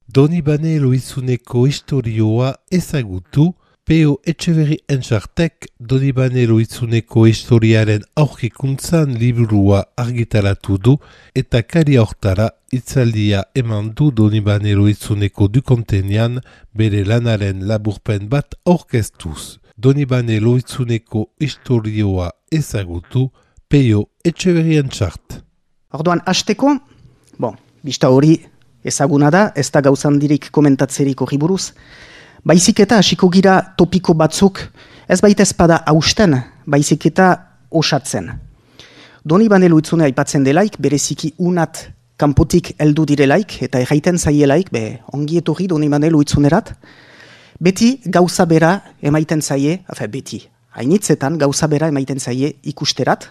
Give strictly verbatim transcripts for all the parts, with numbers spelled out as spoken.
Donibane Lohizuneko istorioa ezagutu, Peo Etxeberri Entxartek Donibane Lohizuneko historiaren aurkikuntzan liburua argitaratu du eta kari hortara itzaldia eman du Donibane Lohizuneko dukontenean bere lanaren laburpen bat aurkeztuz. Donibane Lohizuneko istorioa ezagutu, Peo Etxeberri Entxart. Orduan, hasteko, bon, bista hori ezaguna da, ez da gauzandirik komentatzerik hori buruz, baizik eta hasiko gira topiko batzuk, ez baita ezpada hausten, baizik eta osatzen. Donibane Lohizune aipatzen delaik, bereziki unat kanpotik heldu direlaik, eta erraiten zaielaik, be, ongi etorri Donibane Lohizunerat, beti gauza bera emaiten zaie, afe, beti, hainitzetan gauza bera emaiten zaie ikusterat,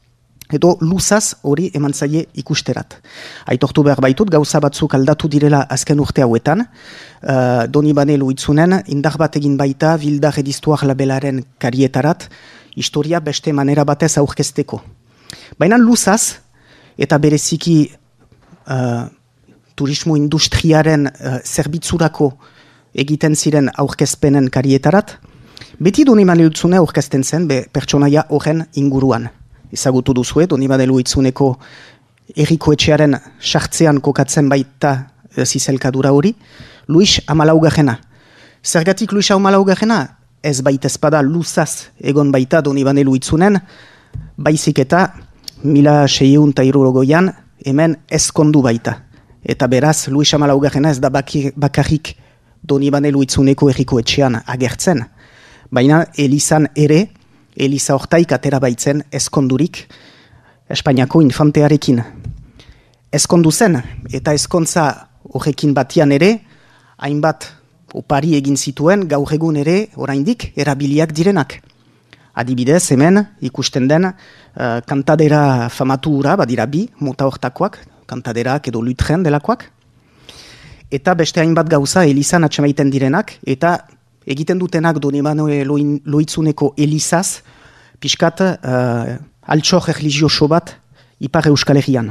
edo luzaz hori eman zaie ikusterat. Aitortu behar baitut, gauza batzuk aldatu direla azken urte hauetan, uh, Donibane Lohizunen indar bat egin baita Bildar Edistuar labelaren karietarat, historia beste manera batez aurkezteko. Baina luzaz, eta bereziki uh, turismo industriaren uh, zerbitzurako egiten ziren aurkezpenen karietarat, beti Donibane Lohizune aurkezten zen be, pertsonaia horren inguruan. Ezagutu duzue, Donibane Lohizuneko erriko etxearen sartzean kokatzen baita e, zizelkadura hori, Luis Hamalaugarrena. Zergatik Luis Hamalaugarrena? Ez baita ezpada luzaz egon baita Donibane Lohizunen, baizik eta mila seiehun eta hirurogoian hemen ezkondu baita. Eta beraz, Luis Hamalaugarrena ez da bakir, bakarrik Donibane Lohizuneko erriko etxean agertzen, baina Elizan ere, Eliza hortaik atera baitzen ezkondurik Espainiako infantearekin. Ezkondu zen, eta ezkontza horrekin batian ere, hainbat opari egin zituen gaur egun ere oraindik erabiliak direnak. Adibidez, hemen ikusten den uh, kantadera famatu hura, badira bi, mota hortakoak, kantaderak edo lutren delakoak, eta beste hainbat gauza Elizan atxemaiten direnak, eta egiten dutenak Donibane Lohizuneko Elizaz, pixkat uh, altxor erlijioso bat Ipar Euskal Herrian.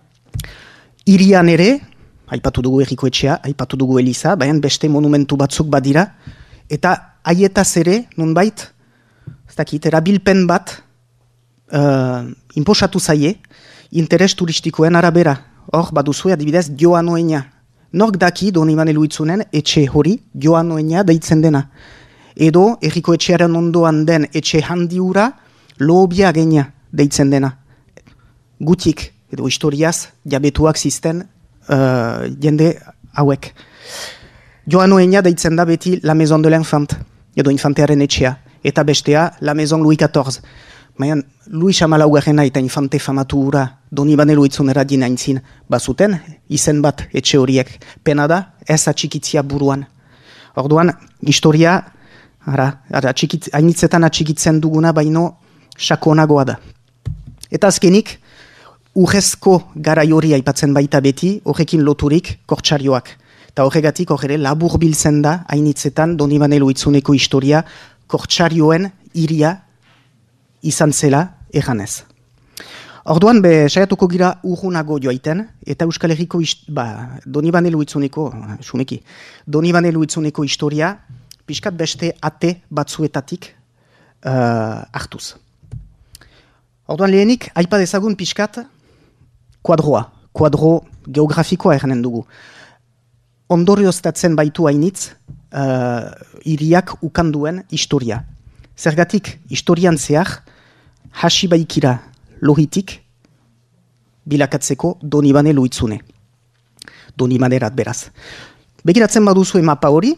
Irian ere, aipatu dugu erriko etxea, aipatu dugu Eliza, baina beste monumentu batzuk badira, eta haietaz ere, nunbait, ez dakit, erabilpen bat uh, inposatu zaie, interes turistikoen arabera. Hor, baduzue adibidez, Joanoeña. Nork daki Donibane Lohizunen etxe hori Joanoeña deitzen dena. Edo erriko etxearen ondoan den etxe handi hura Lobia Geña deitzen dena. Gutik, edo historiaz, jabetuak zisten uh, jende hauek. Joanoeña deitzen da beti La Maison de l'Enfant, edo infantearen etxea, eta bestea La Maison Louis quatorze. Baina Luis Hamalaugarrena eta infante famatu hura Donibane Lohizunera dinaintzin bazuten, izen bat etxe horiek. Pena da, ez atxikitzia buruan. Orduan, historia, ara, ara, atxikitz, hainitzetan atxikitzen duguna, baino sakonagoa da. Eta azkenik, urrezko garai hori aipatzen baita beti, horrekin loturik kortxarioak. Eta horregatik horre labur biltzen da, hainitzetan Donibane Lohizuneko historia kortxarioen iria izan zela erranez. Orduan, be, saiatuko gira urrunago joaiten, eta Euskal Herriko, ba, Donibane Lohizuneko, sumeki, Donibane Lohizuneko historia, pixkat beste ate batzuetatik uh, hartuz. Orduan lehenik, aipa dezagun pixkat kuadroa, kuadro geografikoa erranen dugu. Ondorioztatzen baitu hainitz, uh, iriak ukanduen historia. Zergatik, historian zehar, hasi baikira lohitik bilakatzeko Donibane Lohizune. Donibanerat beraz. Begiratzen baduzu mapa hori,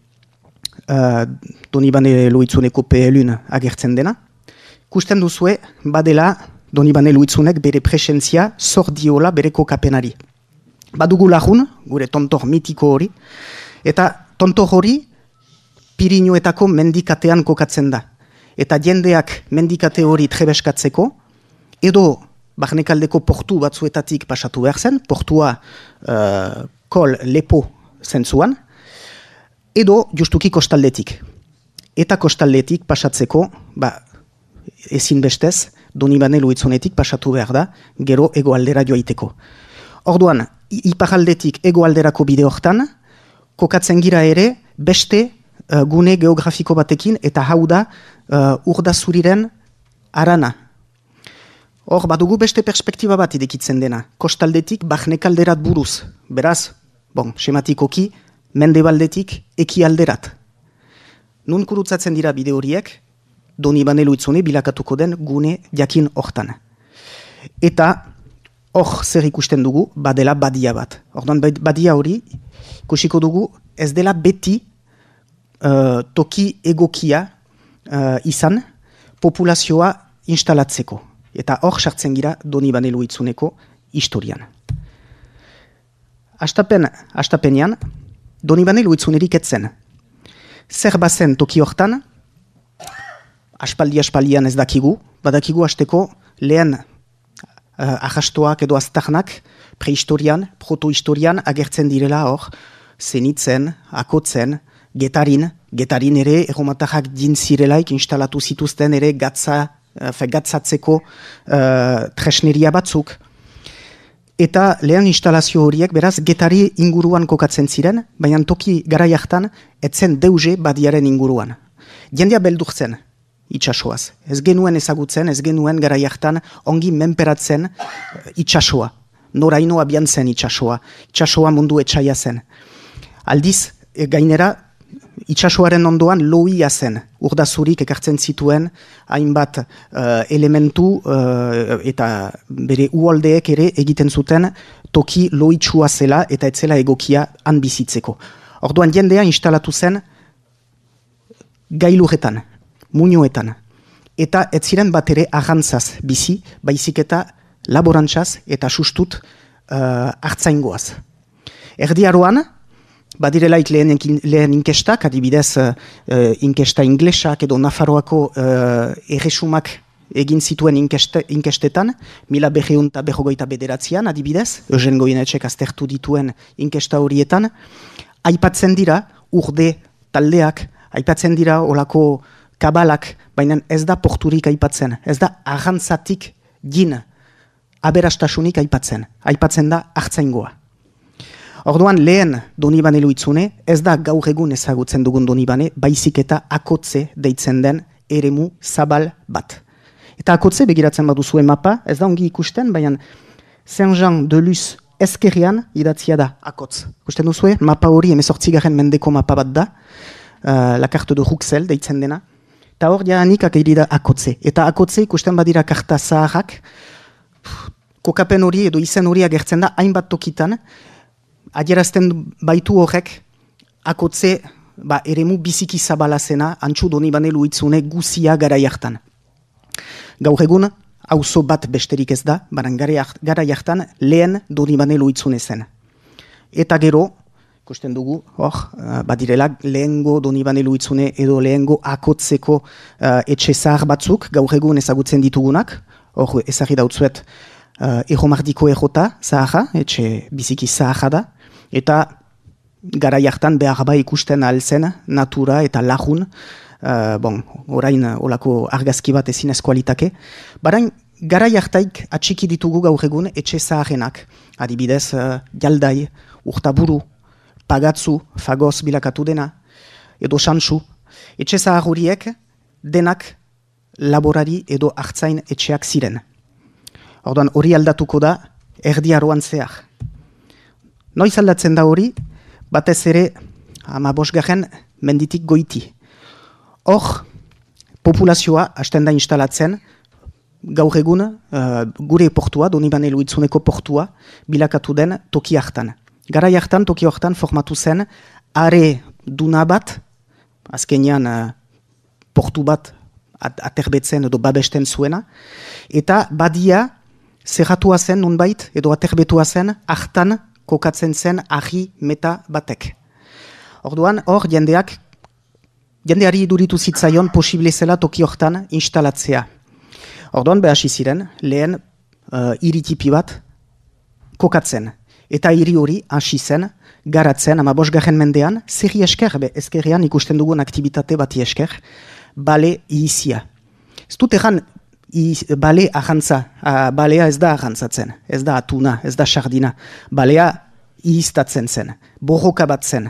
uh, Donibane Lohizuneko P L un agertzen dena, kusten duzue badela Donibane Lohizunek bere presentzia zor diola bere kokapenari. Badugu lagun, gure tontor mitiko hori, eta tontor hori Pirinuetako mendikatean kokatzen da. Eta jendeak mendikate hori trebeskatzeko, edo barnekaldeko portu batzuetatik pasatu behar zen, portua uh, kol lepo zentzuan, edo justuki kostaldetik. Eta kostaldetik pasatzeko, ba, ezin bestez, Donibane Lohizunetik pasatu behar da, gero hegoaldera joaiteko. Orduan, iparaldetik hegoalderako bide hortan, kokatzen gira ere beste uh, gune geografiko batekin, eta hau da uh, Urdazuriren arana. Hor, badugu beste perspektiba bat idekitzen dena. Kostaldetik Barnekalderat buruz. Beraz, bon, sematikoki, mendebaldetik ekialderat. Nun kurutzatzen dira bide horiek, Donibane Lohizune bilakatuko den gune jakin hortan. Eta hor zer ikusten dugu, badela badia bat. Orduan badia hori, ikusiko dugu, ez dela beti uh, toki egokia uh, izan populazioa instalatzeko. Eta hor sartzen gira Donibane Lohizuneko historian. Astapen, astapenean, Donibane Lohizunerik etzen. Zer bazen toki hortan, aspaldi-aspaldian ez dakigu, badakigu hasteko lehen uh, ahastoak edo aztarnak prehistorian, protohistorian agertzen direla hor, zenitzen, akotzen, getarin, getarin ere erromatarrak dintzirelaik instalatu zituzten ere gatza, uh, gatzatzeko uh, tresneria batzuk. Eta lehen instalazio horiek, beraz, getari inguruan kokatzen ziren, baina toki garai hartan etzen deuze badiaren inguruan. Jendea beldurtzen itxasoaz. Ez genuen ezagutzen, ez genuen garai hartan ongi menperatzen itxasoa. Noraino abian zen itxasoa. Itxasoa mundu etxaia zen. Aldiz, gainera, itxasoaren ondoan lohia zen. Urdazurik ekartzen zituen hainbat uh, elementu uh, eta bere uholdeek ere egiten zuten toki lohitsua zela eta etzela egokia han bizitzeko. Orduan jendea instalatu zen gailuretan, muinoetan. Eta ez ziren bat ere ahantzaz bizi, baizik eta laborantzaz eta sustut uh, hartzaingoaz. Erdiaroan, badirelaik lehen, lehen inkestak, adibidez uh, inkesta inglesak edo Nafarroako uh, erresumak egin zituen inkeste, inkestetan, mila beheun eta behogoita bederatzean, adibidez, Eugen Goyenetxek aztertu dituen inkesta horietan, aipatzen dira urde taldeak, aipatzen dira olako kabalak, baina ez da porturik aipatzen, ez da arrantzatik gin aberastasunik aipatzen, aipatzen da hartzaingoa. Orduan lehen Donibane Lohizune ez da gaur egun ezagutzen dugun Donibane, baizik eta akotze deitzen den eremu zabal bat. Eta akotze begiratzen baduzue mapa, ez da ongi ikusten, baina Saint-Jean-de-Luz ezkerrean idatzia da akotz. Ikusten duzue, mapa hori hemezortzigarren mendeko mapa bat da, uh, la carte de Ruxel deitzen dena, eta hor jaanik akairi da akotze. Eta akotze ikusten badira karta zaharrak, kokapen hori edo izen hori agertzen da hainbat tokitan, adierazten baitu horrek akotze ba, eremu biziki zabala zena antxu Donibane Lohizune guzia garai hartan. Gaur egun, auzo bat besterik ez da, baran garai hartan lehen Donibane Lohizune zen. Eta gero, ikusten dugu, hor, badirela lehengo Donibane Lohizune edo lehengo akotzeko uh, etxe zahar batzuk, gaur egun ezagutzen ditugunak, hor ezagri dautzuet uh, erromardiko errota zaharra, etxe biziki zaharra da, eta garai hartan behar ba ikusten alzen natura eta lagun, uh, bon, orain olako argazki bat ezin eskualitake, barain garai hartaik atxiki ditugu gaur egun etxe zaharrenak, adibidez uh, jaldai, urtaburu, pagatzu, fagoz bilakatu dena, edo santsu, etxe zahar horiek denak laborari edo hartzain etxeak ziren. Orduan hori aldatuko da erdiaroan zehar. Noiz aldatzen da hori, batez ere hamabosgarren menditik goiti. Hor, populazioa hasten da instalatzen, gaur egun uh, gure portua, Donibane Lohizuneko portua, bilakatu den toki hartan. Garai hartan, toki hartan formatu zen, are duna bat, azkenean uh, portu bat aterbetzen edo babesten zuena, eta badia zerratua zen nunbait edo aterbetua zen hartan kokatzen zen ahi meta batek. Orduan, hor jendeak, jendeari iduritu zitzaion posible zela toki hortan instalatzea. Orduan, behasi ziren, lehen uh, iritipi bat kokatzen. Eta hiri hori hasi zen, garatzen, ama bosgarren mendean, zerri esker, be, ezkerrean ikusten dugun aktibitate bati esker, bale ihizia. Ez dut egan, bale ahantza, uh, balea ez da ahantzatzen, ez da atuna, ez da sardina. Balea ihiztatzen zen, borroka bat zen,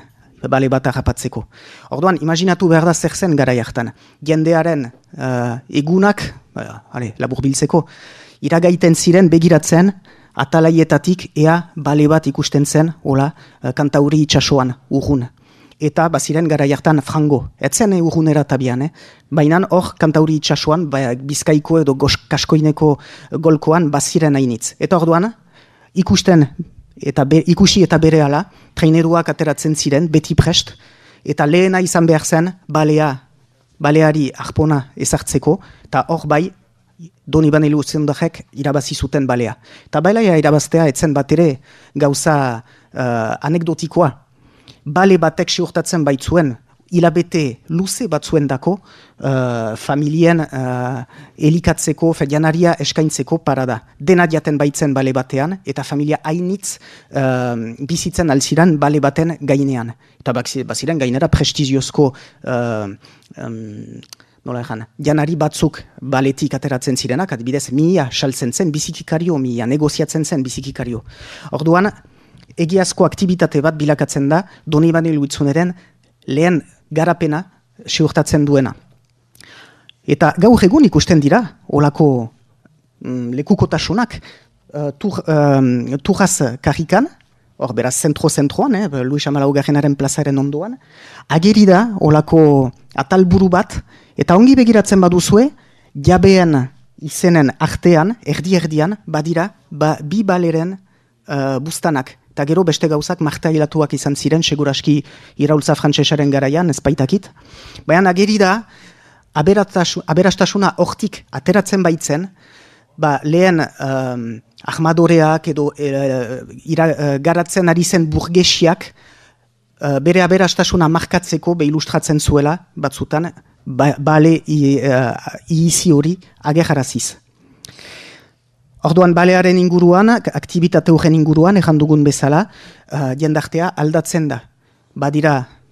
bale bat harrapatzeko. Orduan, imaginatu behar da zer zen garai hartan. Jendearen uh, egunak, uh, ale, labur biltzeko, iragaiten ziren begiratzen, atalaietatik ea bale bat ikusten zen, hola, uh, Kantauri itsasoan, urrun. Eta baziren garai hartan frango. Etzen e, urrunera tabian, eh? Baina hor Kantauri itsasoan, ba, Bizkaiko edo Kaskoineko golkoan baziren hainitz. Eta orduan, ikusten eta be, ikusi eta berehala, traineruak ateratzen ziren, beti prest, eta lehena izan behar zen, balea, baleari arpona ezartzeko, eta hor bai, Donibane Luzendarek irabazi zuten balea. Eta balea irabaztea etzen bat ere gauza uh, anekdotikoa. Bale batek seurtatzen baitzuen, hilabete luze batzuen dako, uh, familien uh, elikatzeko, janaria eskaintzeko parada. Dena jaten baitzen bale batean, eta familia hainitz uh, bizitzen alziran bale baten gainean. Eta baziren gainera prestigiozko uh, um, nola egan, janari batzuk baletik ateratzen zirenak, adibidez, mila saltzen zen bizikikario, mila negoziatzen zen bizikikario. Orduan, egiazko aktibitate bat bilakatzen da Donibane Luitzuneren lehen garapena seurtatzen duena. Eta gaur egun ikusten dira, olako mm, lekukotasunak, uh, tur, um, turraz karrikan, hor beraz zentro-zentroan, eh, Luis Amalaugarrenaren plazaren ondoan, ageri da olako atalburu bat, eta ongi begiratzen baduzue, jabeen izenen artean, erdi-erdian, badira, ba, bi baleren uh, bustanak. Eta gero beste gauzak martailatuak izan ziren, seguraski iraultza frantsesaren garaian, ez baitakit. Baina ageri da, aberastasuna hortik ateratzen baitzen, ba, lehen um, ahmadoreak edo uh, ira, uh, garatzen ari zen burgesiak uh, bere aberastasuna markatzeko be ilustratzen zuela, batzutan, ba, bale ihizi uh, hori ageraraziz. Orduan, balearen inguruan, aktibitate horren inguruan, ejan dugun bezala, uh, jendartea aldatzen da. Badira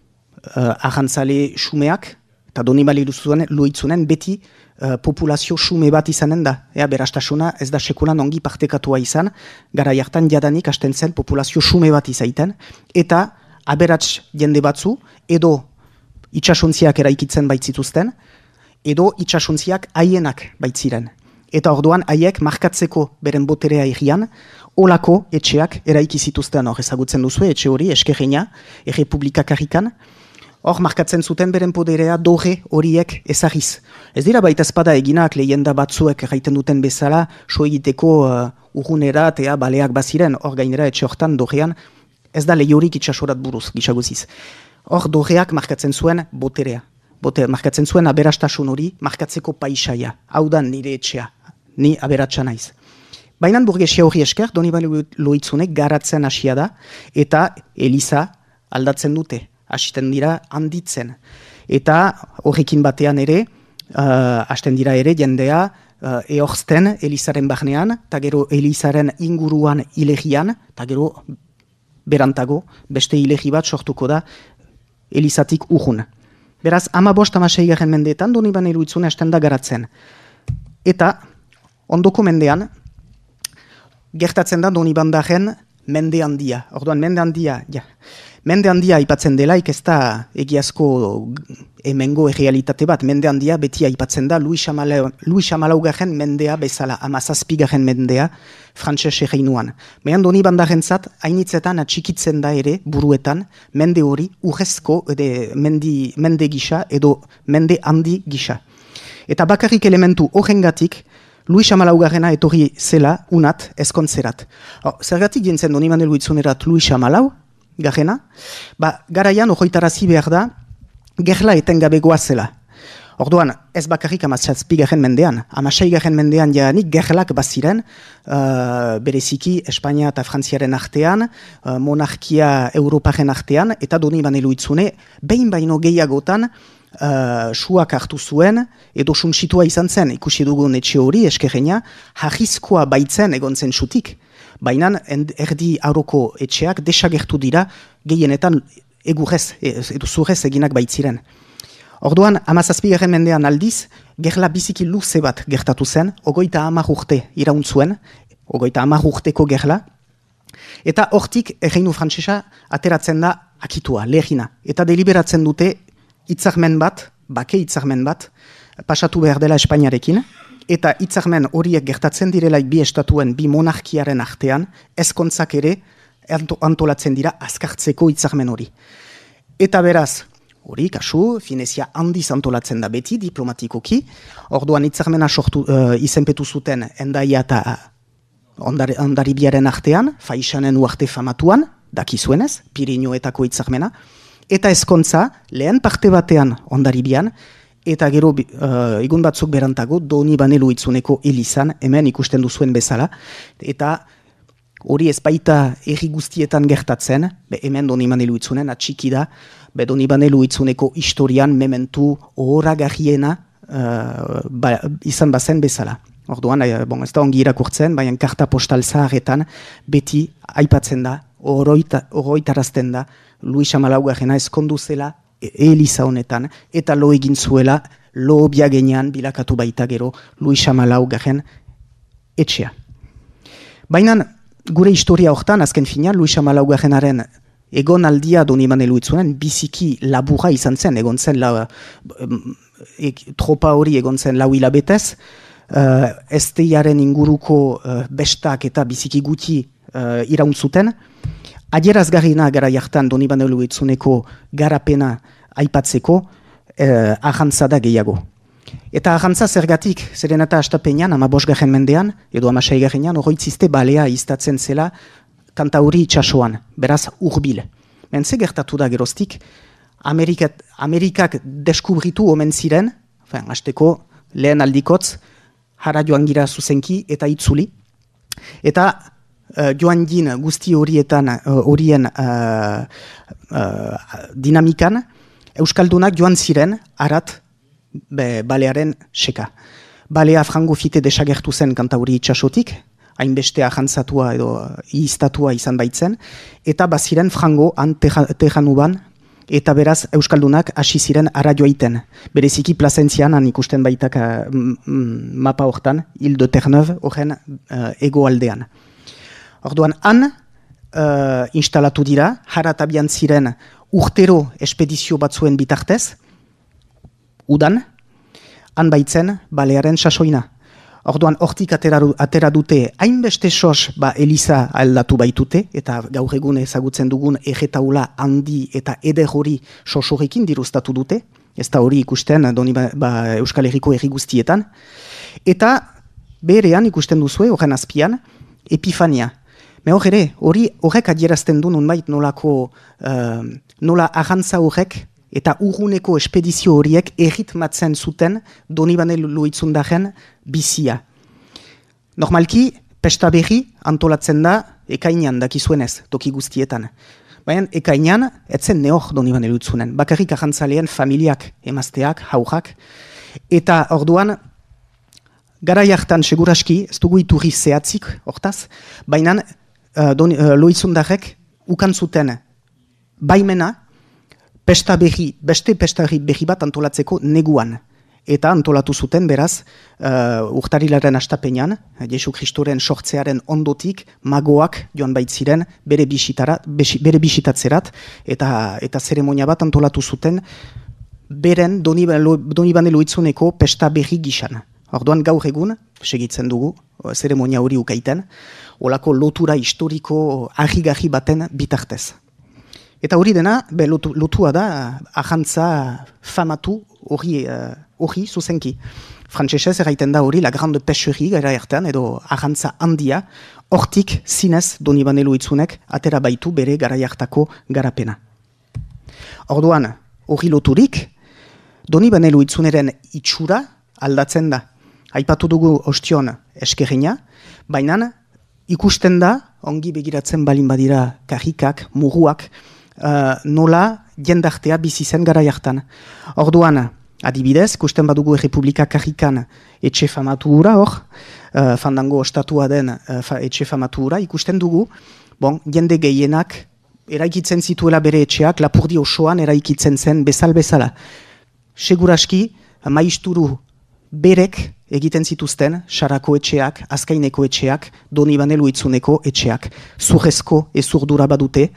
uh, ahantzale xumeak, eta Donibane Luitzunen beti uh, populazio xume bat izanen da. Ea, berastasuna ez da sekulan ongi partekatua izan, gara jartan jadanik hasten zen populazio xume bat izaiten, eta aberats jende batzu, edo itxasuntziak eraikitzen baitzituzten, edo itxasuntziak haienak baitziren. Eta orduan haiek markatzeko beren boterea egian, olako etxeak eraiki zituzten, hor ezagutzen duzu, etxe hori, Eskerreina, Errepublika karrikan, hor markatzen zuten beren poderea doge horiek ezagiz. Ez dira baita espada eginak lehenda batzuek erraiten duten bezala, so egiteko uh, urrunera eta baleak baziren, hor gainera etxe hortan dogean, ez da lehiorik itxasorat buruz, gisaguziz. Hor dogeak markatzen zuen boterea. Bote, markatzen zuen aberastasun hori, markatzeko paisaia. Hau da nire etxea, ni aberatsa naiz. Baina burgesia hori esker, Donibane Luitzunek garatzen hasia da, eta Eliza aldatzen dute, hasiten dira handitzen. Eta horrekin batean ere, uh, hasten dira ere, jendea uh, ehorzten Elizaren barnean, eta gero Elizaren inguruan ilegian, eta gero berantago, beste ilegi bat sortuko da Elizatik urrun. Beraz, ama bost amasei garen mendeetan, Donibane Luitzune hasten da garatzen. Eta, ondoko mendean, gertatzen da Donibandaren mende handia. Orduan, mende handia, ja. Mende handia aipatzen delaik ez da egiazko hemengo errealitate bat. Mende handia beti aipatzen da Luis Amalaugarren mendea bezala, amazazpigarren mendea frantses erreinuan. Baina Donibandaren zat, hainitzetan atxikitzen da ere buruetan mende hori urrezko ede, mendi, mende gisa edo mende handi gisa. Eta bakarrik elementu horrengatik, Luis Amalaugarrena etorri zela unat ezkontzerat. Zergatik jentzen Donibane Luitzunerat Luis Amalau, garrena, ba, garaian ojoitarazi behar da, gerla etengabegoa zela. Orduan, ez bakarrik amazazpigarren mendean, amaseigarren mendean jaanik gerlak baziren, uh, bereziki Espainia eta Frantziaren artean, uh, monarkia Europaren artean, eta Donibane Luitzune, behin baino gehiagotan, uh, suak hartu zuen, edo suntsitua izan zen, ikusi dugun etxe hori, Eskerreina, jarrizkoa baitzen egon zen sutik. Baina erdi aroko etxeak desagertu dira gehienetan egurrez, edo zurrez eginak baitziren. Orduan, amazazpigarren mendean aldiz, gerla biziki luze bat gertatu zen, ogoita hamar urte irauntzuen, ogoita hamar urteko gerla, eta hortik erreinu frantsesa ateratzen da akitua, lehina. Eta deliberatzen dute hitzarmen bat, bake hitzarmen bat, pasatu behar dela Espainiarekin, eta hitzarmen horiek gertatzen direlaik bi estatuen, bi monarkiaren artean, ezkontzak ere antolatzen dira azkartzeko hitzarmen hori. Eta beraz, hori, kasu, Finezia handiz antolatzen da beti, diplomatikoki, orduan hitzarmena sortu, uh, izenpetu zuten Hendaia eta ondari, Ondaribiaren artean, Faixanen uarte famatuan, dakizuenez, Pirinioetako hitzarmena, eta ezkontza, lehen parte batean Ondaribian, eta gero uh, egun batzuk berantago Donibane Lohitzuneko Elizan, hemen ikusten duzuen bezala, eta hori ez baita erri guztietan gertatzen, be hemen Donibane Lohitzunen atxiki da, be Donibane Lohitzuneko historian mementu ohoragarriena uh, ba, izan bazen bezala. Orduan, eh, bon, ez da ongi irakurtzen, baina karta postal zaharretan beti aipatzen da, oroitarazten da, Luis Hamalaugarrena ezkondu zela Eliza honetan, eta lo egin zuela, lo biagenean bilakatu baita gero Luis Hamalaugarren etxea. Baina gure historia hortan, azken finean, Luis Hamalaugarrenaren egon aldia Donibane Lohitzunen biziki labura izan zen, egon zen la, e, tropa hori egon zen lau hilabetez, uh, esteiaren inguruko uh, bestak eta biziki guti uh, irauntzuten. Adierazgarrina gara jartan Donibane Lohitzuneko garapena aipatzeko eh, ahantza da gehiago. Eta ahantza zergatik, zeren eta astapenean, ama bosgarren mendean, edo ama seigarrenean, horroitzizte balea iztatzen zela kantauri itxasoan, beraz urbil. Mentze gertatu da geroztik, Amerikat, Amerikak deskubritu omen ziren, enfin, hasteko lehen aldikotz, hara joan gira zuzenki eta itzuli, eta Uh, joan din guzti horietan uh, horien uh, uh, dinamikan, Euskaldunak joan ziren arat be, balearen seka. Balea frango fite desagertu zen kantauri itxasotik, hainbeste ahantzatua edo iztatua izan baitzen, eta baziren frango han tejanuban, eta beraz Euskaldunak hasi ziren ara joaiten. Bereziki Plazentzian, han ikusten baitak uh, mapa hortan, Ile de Terre-Neuve, horren uh, ego aldean. Orduan, han uh, instalatu dira, haratabian ziren urtero espedizio batzuen bitartez, udan, han baitzen balearen sasoina. Orduan, hortik atera, atera dute, hainbeste sos ba Eliza aldatu baitute, eta gaur egun ezagutzen dugun erretaula handi eta eder hori sosorekin diruztatu dute, ez da hori ikusten doni ba, ba, Euskal Herriko herri guztietan, eta berean ikusten duzue, horren azpian, Epifania. Me hor ere, hori horrek adierazten du nonbait nolako, uh, nola ahantza horrek eta urruneko espedizio horiek erritmatzen zuten Donibane Lohitzundaren bizia. Normalki, pesta berri antolatzen da ekainean dakizuenez, toki guztietan. Baina ekainean, etzen neor Donibane Lohitzunen, bakarrik ahantzaleen familiak, emazteak, haurrak, eta orduan, garai hartan seguraski, ez dugu iturri zehatzik, hortaz, baina Uh, uh, Lohitzundarrek ukan zuten baimena pesta berri, beste pesta berri bat antolatzeko neguan. Eta antolatu zuten beraz uh, urtarilaren astapenean, Jesu Kristoren sortzearen ondotik magoak joan baitziren bere, bisitara, bere bisitatzerat eta, eta zeremonia bat antolatu zuten beren Donibane Lohitzuneko pesta berri gisan. Orduan gaur egun, segitzen dugu, zeremonia hori ukaiten, olako lotura historiko argi-garri baten bitartez. Eta hori dena, be, lotu, lotua da, ahantza famatu hori, uh, hori zuzenki. Frantsesez erraiten da hori, la grande pêcherie gara ertean, edo ahantza handia, hortik zinez Donibane Lohitzunek atera baitu bere gara hartako garapena. Orduan, hori loturik, Donibane Lohitzuneren itxura aldatzen da. Aipatu dugu ostion eskerreina, baina ikusten da, ongi begiratzen balin badira karrikak, muruak, uh, nola jendartea bizi zen gara jartan. Orduan, adibidez, ikusten badugu Errepublika karrikan etxe famatu hura hor, uh, fandango ostatua den uh, etxe famatu hura, ikusten dugu, bon, jende gehienak eraikitzen zituela bere etxeak, Lapurdi osoan eraikitzen zen bezal-bezala. Seguraski, maisturu berek egiten zituzten Sarako etxeak, Azkaineko etxeak, Donibane Lohitzuneko etxeak. Zurrezko ezurdura badute,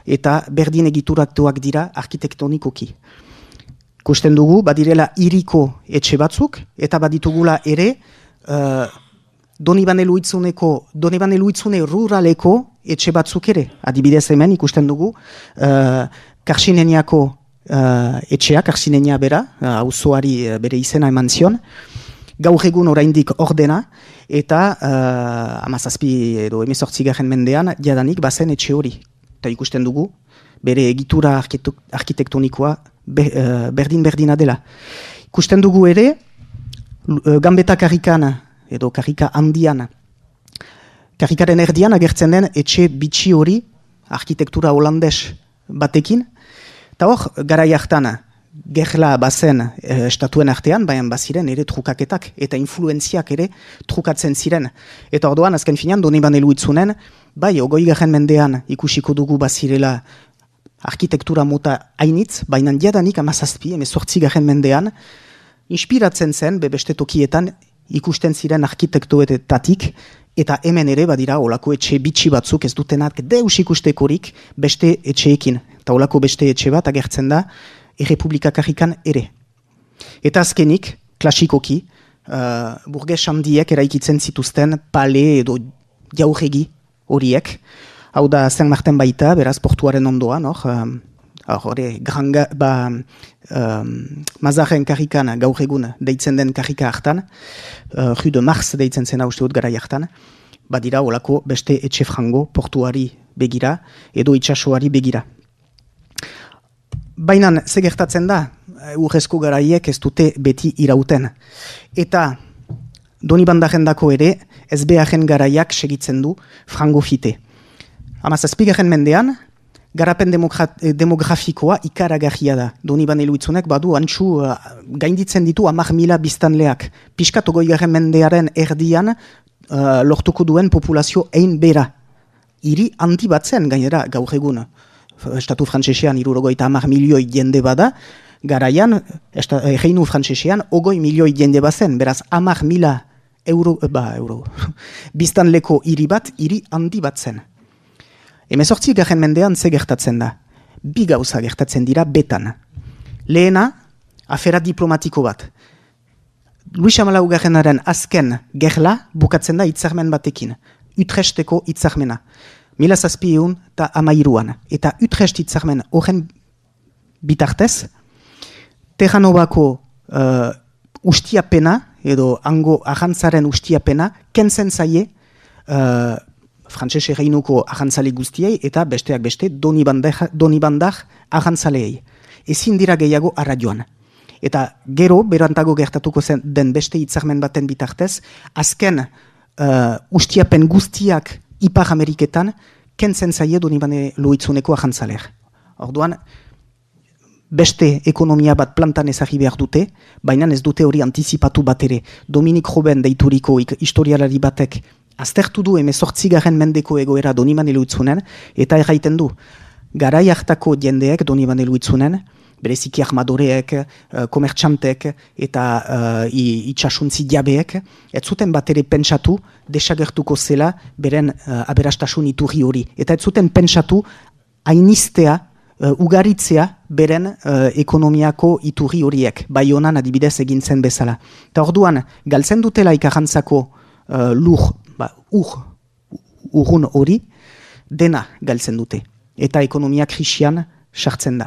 eta berdin egituratuak dira arkitektonikoki. Ikusten dugu, badirela hiriko etxe batzuk, eta baditugula ere uh, Donibane Luitzuneko, Donibane Luitzune ruraleko etxe batzuk ere. Adibidez hemen ikusten dugu, uh, Karsineniako uh, etxea, Karsinenia bera, auzoari uh, bere izena eman zion, gaur egun oraindik ordena, eta uh, amazazpi edo emezortzigarren mendean jadanik bazen etxe hori. Eta ikusten dugu, bere egitura arkitektonikoa be, uh, berdin-berdina dela. Ikusten dugu ere, uh, Gambetta karrikan, edo karrika handian, karrikaren erdian agertzen den etxe bitxi hori, arkitektura holandes batekin, eta hor, garai hartan, gerla bazen e, estatuen artean, baina baziren ere trukaketak, eta influenziak ere trukatzen ziren. Eta orduan, azken finean, Donibane Luitzunen, bai, ogoi garen mendean ikusiko dugu bazirela arkitektura mota hainitz, baina jadanik amazazpi, emezortzi garen mendean, inspiratzen zen, bebeste tokietan, ikusten ziren arkitektuetatik, eta hemen ere badira olako etxe bitxi batzuk ez dutenak deus ikustekorik beste etxeekin. Eta olako beste etxe bat agertzen da Errepublika karrikan ere. Eta azkenik, klasikoki, uh, burges handiek eraikitzen zituzten pale edo jauregi horiek. Hau da Saint Martin baita, beraz portuaren ondoan, hor, um, Hore, granga, ba, um, Mazaren karrikan gaur egun deitzen den karrika hartan, uh, Rue de Mars deitzen zena uste dut gara hartan, badira olako beste etxe frango portuari begira edo itsasoari begira. Baina, ze gertatzen da, urrezko garaiek ez dute beti irauten. Eta Donibandaren ere, ez beharen garaiak segitzen du frango fite. Hamazazpigaren mendean, garapen demografikoa ikaragarria da. Donibane Luitzunek badu antxu uh, gainditzen ditu hamar mila biztanleak. Piskat ogoi-garren mendearen erdian uh, lortuko duen populazio ein bera. Hiri handi batzen gainera gaur egun. Estatu frantsesean hirurogeita hamar milioi jende bada, garaian, erreinu frantsesean ogoi milioi jende bazen, beraz hamar mila euro, ba, euro, biztanleko hiri bat, hiri handi batzen. Hemezortzi garen mendean ze gertatzen da. Bi gauza gertatzen dira betan. Lehena, afera diplomatiko bat. Luis Hamalau garenaren azken gerla bukatzen da hitzarmen batekin. Utrechteko hitzarmena. Mila zazpieun eta amairuan. Eta Utrecht hitzarmen horren bitartez, Terranobako uh, ustiapena, edo hango ahantzaren ustiapena, kentzen zaie uh, Frantses erreinuko ahantzale guztiei eta besteak beste Donibandar ahantzaleei. Ezin dira gehiago arra joan. Eta gero, berantago gertatuko zen den beste hitzarmen baten bitartez, azken uh, ustiapen guztiak Ipar Ameriketan kentzen zaie Donibane Luitzuneko ahantzaleak. Orduan, beste ekonomia bat plantan ezagri behar dute, baina ez dute hori antizipatu bat ere. Dominik Roben deituriko historialari batek aztertu du hemezortzigarren mendeko egoera Donibane Luitzunen, eta erraiten du, garai hartako jendeek Donibane Luitzunen, bereziki armadoreek, uh, komertxantek eta uh, itxasuntzi jabeek, ez zuten bat ere pentsatu desagertuko zela beren uh, aberastasun iturri hori. Eta ez zuten pentsatu hainiztea, uh, ugaritzea beren uh, ekonomiako iturri horiek, Baionan adibidez egintzen bezala. Eta orduan, galtzen dutela ikarantzako uh, lur, ba, ur, urrun hori, dena galtzen dute. Eta ekonomia krisian sartzen da.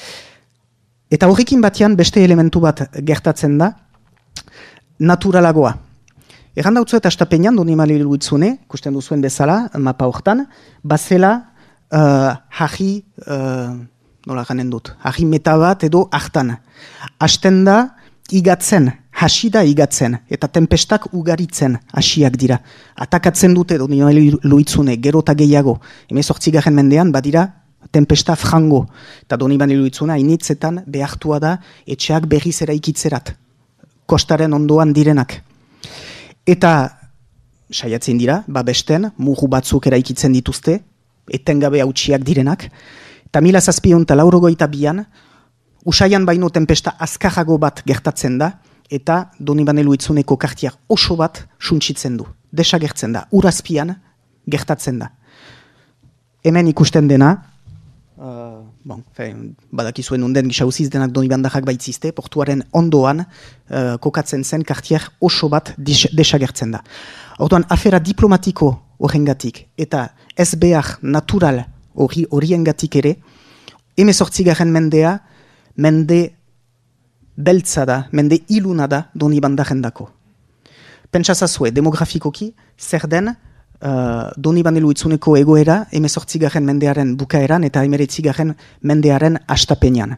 Eta horrekin batean beste elementu bat gertatzen da, naturalagoa. Erran dautzu eta astapenean, Donibane Luitzune, kusten duzuen bezala, mapa hortan, bazela uh, jarri, uh, nola ganen dut, jarri meta bat edo hartan. Hasten da igatzen, hasi da igatzen, eta tempestak ugaritzen hasiak dira. Atakatzen dute Donibane Luitzune, gero eta gehiago, hemezortzigarren mendean badira, tempesta frango, eta Donibane Luitzuna hainitzetan behartua da etxeak berriz eraikitzerat, kostaren ondoan direnak. Eta saiatzen dira, babesten, muru batzuk eraikitzen dituzte, etengabe hautsiak direnak, eta mila zazpiehun eta laurogeita bian, usaian baino tempesta azkarrago bat gertatzen da, eta Donibane Luitzuneko kartiak oso bat suntsitzen du, desagertzen da, urazpian gertatzen da. Hemen ikusten dena, Uh, bon, fe, badakizuen unden gisauziz denak Donibandajak baitzizte, portuaren ondoan uh, kokatzen zen kartier oso bat desagertzen da. Orduan, afera diplomatiko horrengatik eta ez behar natural hori horiengatik ere, hemezortzigaren mendea, mende beltza da, mende iluna da Donibandajen dako. Pentsazazue, demografikoki, zer den, Uh, Donibane Luitzuneko egoera hemezortzigaren mendearen bukaeran eta hemeretzigarren mendearen astapenean.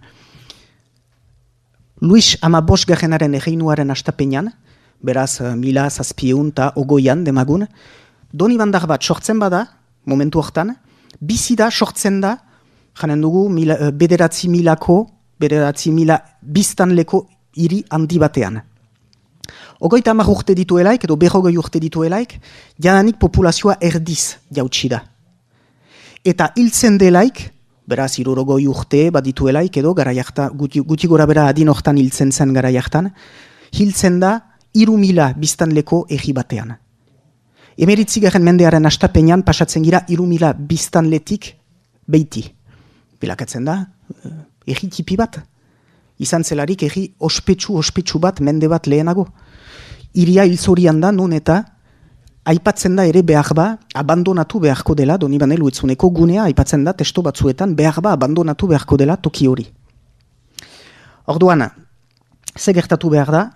Luis hamabosgarrenaren erreinuaren astapenean, beraz uh, mila zazpieun eta ogoian demagun, Donibandar bat sortzen bada, momentu hortan, bizi da sortzen da, janen dugu mila, uh, bederatzi milako, bederatzi mila biztanleko hiri handi batean. Ogoita hamar urte dituelaik, edo berrogoi urte dituelaik, jadanik populazioa erdiz jautsi da. Eta hiltzen delaik, beraz hirurogoi urte bat dituelaik, edo gara jarta, guti, guti gora bera adin hortan hiltzen zen gara jartan, hiltzen da hiru mila biztanleko erri batean. Emeritzigarren mendearen astapenean pasatzen gira hiru mila biztanletik beiti. Bilakatzen da, erri tipi bat. Izan zelarik erri ospetsu, ospetsu bat, mende bat lehenago. Iria hilzorian da, non eta aipatzen da ere behar ba, abandonatu beharko dela, Donibane Luitzuneko gunea aipatzen da, testo batzuetan, behar ba, abandonatu beharko dela toki hori. Orduan, ze gertatu behar da,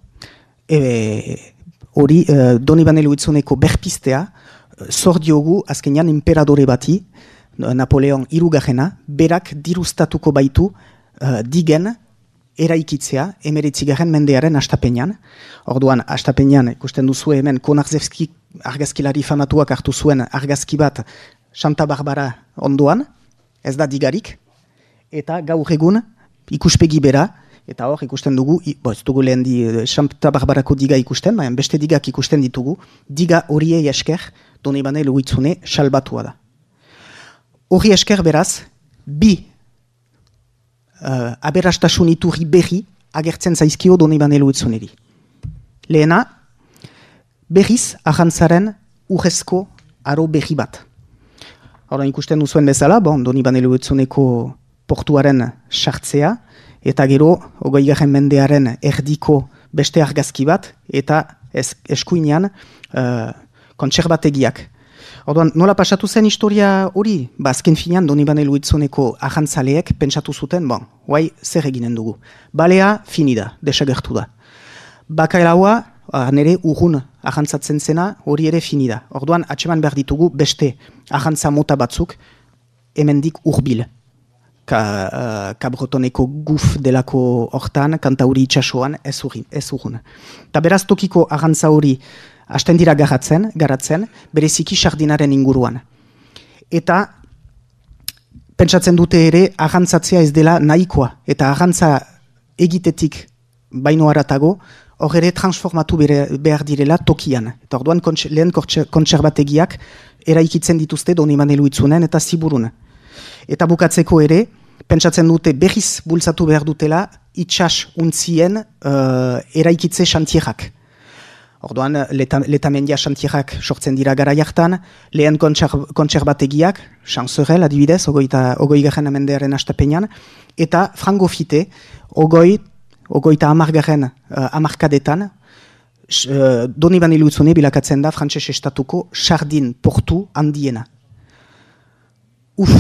e, hori e, Donibane Luitzuneko berpistea, zor diogu azkenean imperadore bati, Napoleon hirugarrena, berak dirustatuko baitu uh, digen, eraikitzea, emeretzigarren mendearen astapenean. Orduan, astapenean, ikusten duzu hemen, Konarzewski argazkilari famatuak hartu zuen argazki bat Santa Barbara ondoan, ez da digarik, eta gaur egun ikuspegi bera, eta hor ikusten dugu, bo ez dugu lehen di Santa Barbarako diga ikusten, baina beste digak ikusten ditugu, diga horiei esker, Donibane Luitzune salbatua da. Hori esker beraz, bi Uh, aberastasun iturri berri agertzen zaizkio Donibane Luitzuneri. Lehena, berriz ahantzaren urrezko aro berri bat. Horren ikusten duzuen bezala, bon, Donibane Luitzuneko portuaren sartzea, eta gero, hogeigarren mendearen erdiko beste argazki bat, eta ez, eskuinean uh, kontserbategiak. Orduan, nola pasatu zen historia hori? Ba, azken finean, Donibane Luitzuneko ahantzaleek pentsatu zuten, bon, guai, zer eginen dugu. Balea finida, desagertu da. Bakailaua, nere urrun ahantzatzen zena, hori ere finida. Orduan, atseman behar ditugu beste ahantza mota batzuk, hemendik urbil. Ka, uh, Kabrotoneko guf delako hortan, Kantauri itxasoan, ez urrun. Ta beraz tokiko ahantza hori hasten dira garatzen, garatzen, bereziki sardinaren inguruan. Eta pentsatzen dute ere ahantzatzea ez dela nahikoa, eta ahantza egitetik baino haratago, hor ere transformatu bere, behar direla tokian. Eta orduan kontx, lehen kontserbategiak eraikitzen dituzte Donibane Luitzunen eta Ziburun. Eta bukatzeko ere, pentsatzen dute berriz bultzatu behar dutela itxas untzien uh, eraikitze xantierak. Orduan, leta, letamendia xantierak sortzen dira gara jartan, lehen kontserbategiak, Chancerel adibidez, ogoita, ogoigarren amendearen astapenean, eta frangofite, ogoi, ogoita amargarren uh, amarkadetan, uh, Donibane Luitzune bilakatzen da frantses estatuko sardin portu handiena. Uf!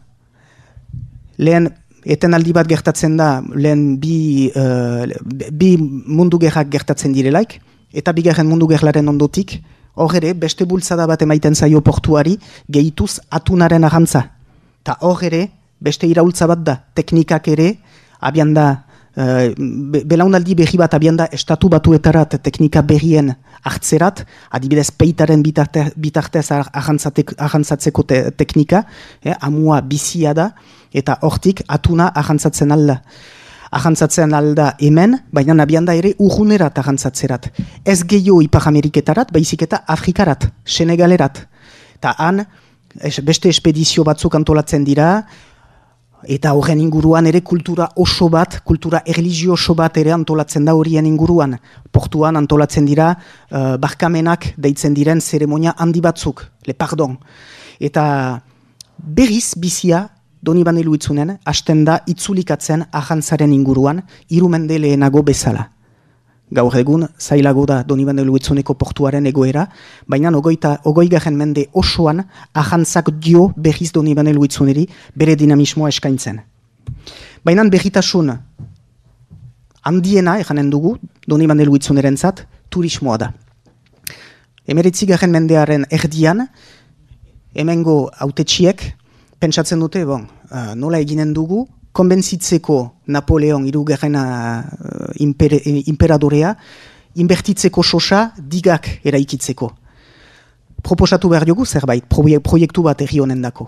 Lehen, eten aldi bat gertatzen da, lehen bi, uh, bi mundu gerrak gertatzen direlaik, eta bigarren mundu gerlaren ondotik, hor ere, beste bultzada bat emaiten zaio portuari, gehituz atunaren ahantza. Ta hor ere, beste iraultza bat da, teknikak ere, abian da, uh, be, belaunaldi berri bat abian da, estatu batuetarat teknika berrien hartzerat, adibidez peitaren bitarte, bitartez ahantzatzeko te, teknika, eh, amua bizia da, eta hortik atuna ahantzatzen alda. Ahantzatzen alda hemen, baina abian da ere urrunerat ahantzatzerat. Ez gehiago Ipar Ameriketarat, baizik eta Afrikarat, Senegalerat. Eta han, beste espedizio batzuk antolatzen dira, eta horren inguruan ere kultura oso bat, kultura erlijio oso bat ere antolatzen da horien inguruan. Portuan antolatzen dira, uh, barkamenak deitzen diren zeremonia handi batzuk, le pardon. Eta berriz bizia Donibane Luitzunen hasten da itzulikatzen ajantzaren inguruan hiru mende lehenago bezala. Gaur egun zailago da Donibane Luitzuneko portuaren egoera, baina ogoita, ogoi-garren mende osoan ajantzak dio berriz Donibane Luitzuneri bere dinamismoa eskaintzen. Baina berritasun handiena, ejanen dugu, Donibane Luitzunerentzat turismoa da. Emeretzigarren mendearen erdian, hemengo hautetsiek pentsatzen dute, bon, uh, nola eginen dugu, konbentzitzeko Napoleon hirugarren uh, imper, imperadorea, inbertitzeko sosa digak eraikitzeko. Proposatu behar dugu zerbait, proiektu bat herri honen dako.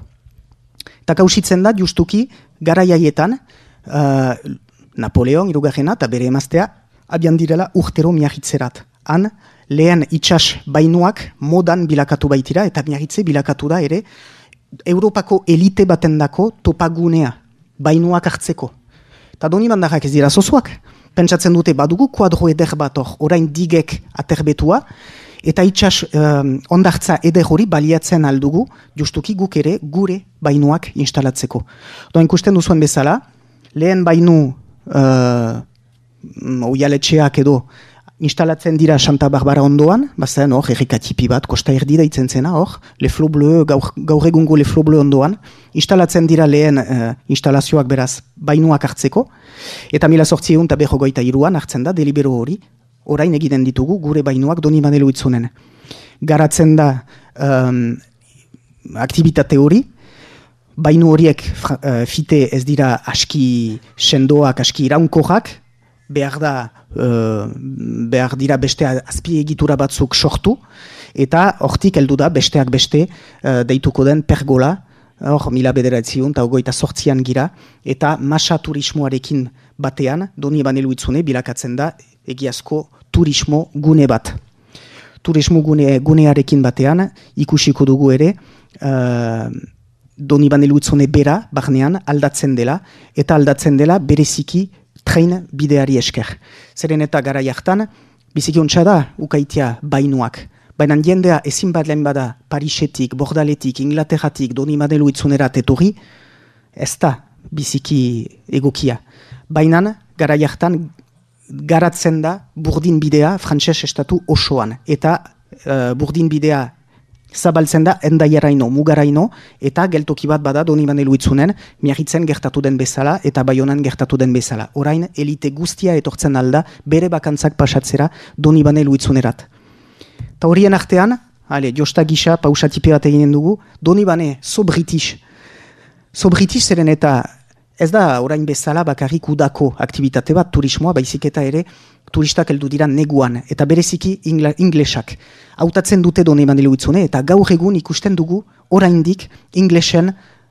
Eta kausitzen da, justuki, garaiaietan, uh, Napoleon hirugarrena eta bere emaztea, abian direla urtero miarritzerat. Han, lehen itxas bainuak modan bilakatu baitira, eta miarritze bilakatu da ere, Europako elite batendako topagunea, bainuak hartzeko. Eta Donibandarrak ez dira zozoak. Pentsatzen dute badugu kuadro eder bat hor, orain digek aterbetua, eta itxas um, ondartza eder hori baliatzen aldugu, justuki guk ere gure bainuak instalatzeko. Doa ikusten duzuen bezala, lehen bainu uh, oialetxeak edo instalatzen dira Santa Barbara ondoan, bazen hor, errikatipi bat, Kosta Erdi daitzen zena hor, Le Flot Bleu, gaur, gaur egungo Le Flot Bleu ondoan, instalatzen dira lehen uh, instalazioak beraz bainuak hartzeko, eta mila zortziehun eta berrogeita hiruan hartzen da, delibero hori, orain egiten ditugu gure bainuak Donibane Luitzunen. Garatzen da um, aktibitate hori, bainu horiek uh, fite ez dira aski sendoak, aski iraunkorrak, behar da, uh, behar dira beste azpiegitura batzuk sortu, eta hortik heldu da besteak beste uh, deituko den pergola, hor mila bederatziun eta ogoita sortzian gira, eta masa turismoarekin batean, Donibane Luitzune bilakatzen da egiazko turismo gune bat. Turismo gune, gunearekin batean ikusiko dugu ere, uh, Donibane Luitzune bera, barnean, aldatzen dela, eta aldatzen dela bereziki train bideari esker. Zeren eta gara jartan, biziki ontsa da ukaitia bainuak. Baina jendea ezin bat lehen bada Parisetik, Bordaletik, Inglaterratik, Donibane Luitzunerat etorri, ez da biziki egokia. Baina gara jartan garatzen da burdin bidea frantses estatu osoan. Eta uh, burdin bidea zabaltzen da endaiaraino, mugaraino, eta geltoki bat bada Donibane Luitzunen miarritzen gertatu den bezala eta Baionan gertatu den bezala. Orain, elite guztia etortzen alda bere bakantzak pasatzera Donibane Luitzunerat. Ta horien artean, ale, josta gisa, pausatipe bat eginen dugu, Donibane so british. So british zeren eta ez da orain bezala bakarrik udako aktivitate bat turismoa, baizik eta ere turistak heldu dira neguan, eta bereziki inglesak. Hautatzen dute Donibane Luitzune, eta gaur egun ikusten dugu oraindik inglesen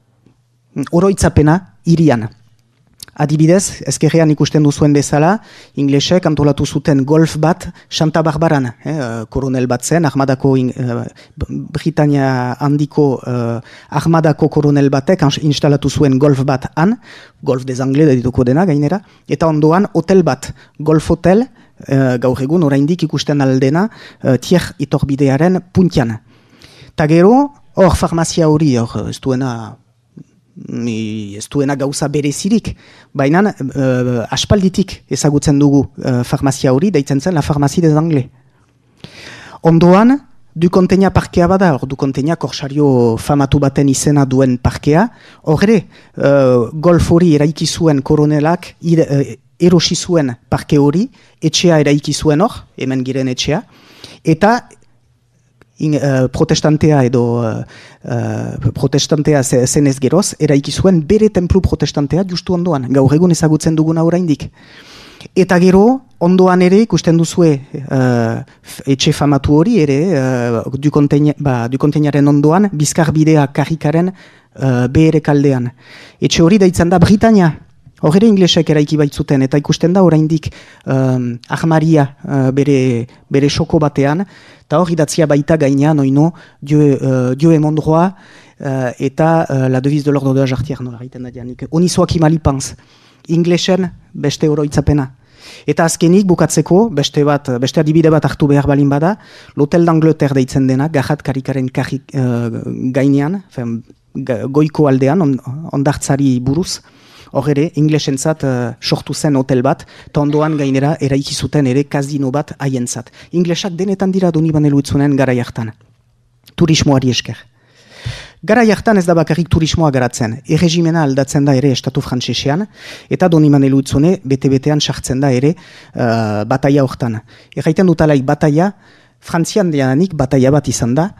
oroitzapena hirian. Adibidez, ezkerrean ikusten duzuen bezala, inglesek antolatu zuten golf bat Santa Barbaran, eh, koronel bat zen, armadako, eh, Britania handiko eh, armadako koronel batek instalatu zuen golf bat han, golf des Anglais dituko dena gainera, eta ondoan hotel bat, golf hotel, eh, gaur egun oraindik ikusten aldena, eh, tier itorbidearen puntian. Ta gero, hor farmazia hori, hor ez duena ez duena gauza berezirik, baina uh, aspalditik ezagutzen dugu uh, farmazia hori, deitzen zen la Pharmacie des Anglais. Ondoan, Du Contegna parkea bada, hor Du Contegna korsario famatu baten izena duen parkea, horre uh, golf hori eraiki zuen koronelak, ir, uh, erosi zuen parke hori, etxea eraiki zuen hor, hemen giren etxea, eta In, uh, protestantea edo uh, uh, protestantea zenez geroz, eraiki zuen bere templu protestantea justu ondoan, gaur egun ezagutzen duguna oraindik. Eta gero, ondoan ere ikusten duzue uh, etxe famatu hori ere, uh, Du Contegna, ba, Du Contegnaren ondoan, Bizkarbidea karrikaren uh, behere kaldean. Etxe hori deitzen da Britania. Hor ere inglesek eraiki baitzuten, eta ikusten da oraindik um, armaria uh, bere, bere soko batean, eta hor idatzia baita gainean, oino, Dieu, uh, Dieu est mon droit, uh, eta uh, la devise de l'ordre de la jarretière, nola egiten da dianik. Onizoak imalipantz, inglesen beste oroitzapena. Eta azkenik bukatzeko, beste bat, beste adibide bat hartu behar balin bada, l'Hotel d'Angleterre deitzen dena, Garrat karikaren karrik uh, gainean, fen, goiko aldean, on, ondartzari buruz, hor ere, inglesentzat uh, sortu zen hotel bat, eta ondoan gainera eraiki zuten ere kasino bat haientzat. Inglesak denetan dira Donibane Lohitzunen garai hartan. Turismoari esker. Garai hartan ez da bakarrik turismoa garatzen. Erregimena aldatzen da ere estatu frantsesean, eta Donibane Lohitzune bete-betean sartzen da ere uh, bataia hortan. Erraiten dutalaik bataia, Frantzian dianik bataia bat izan da,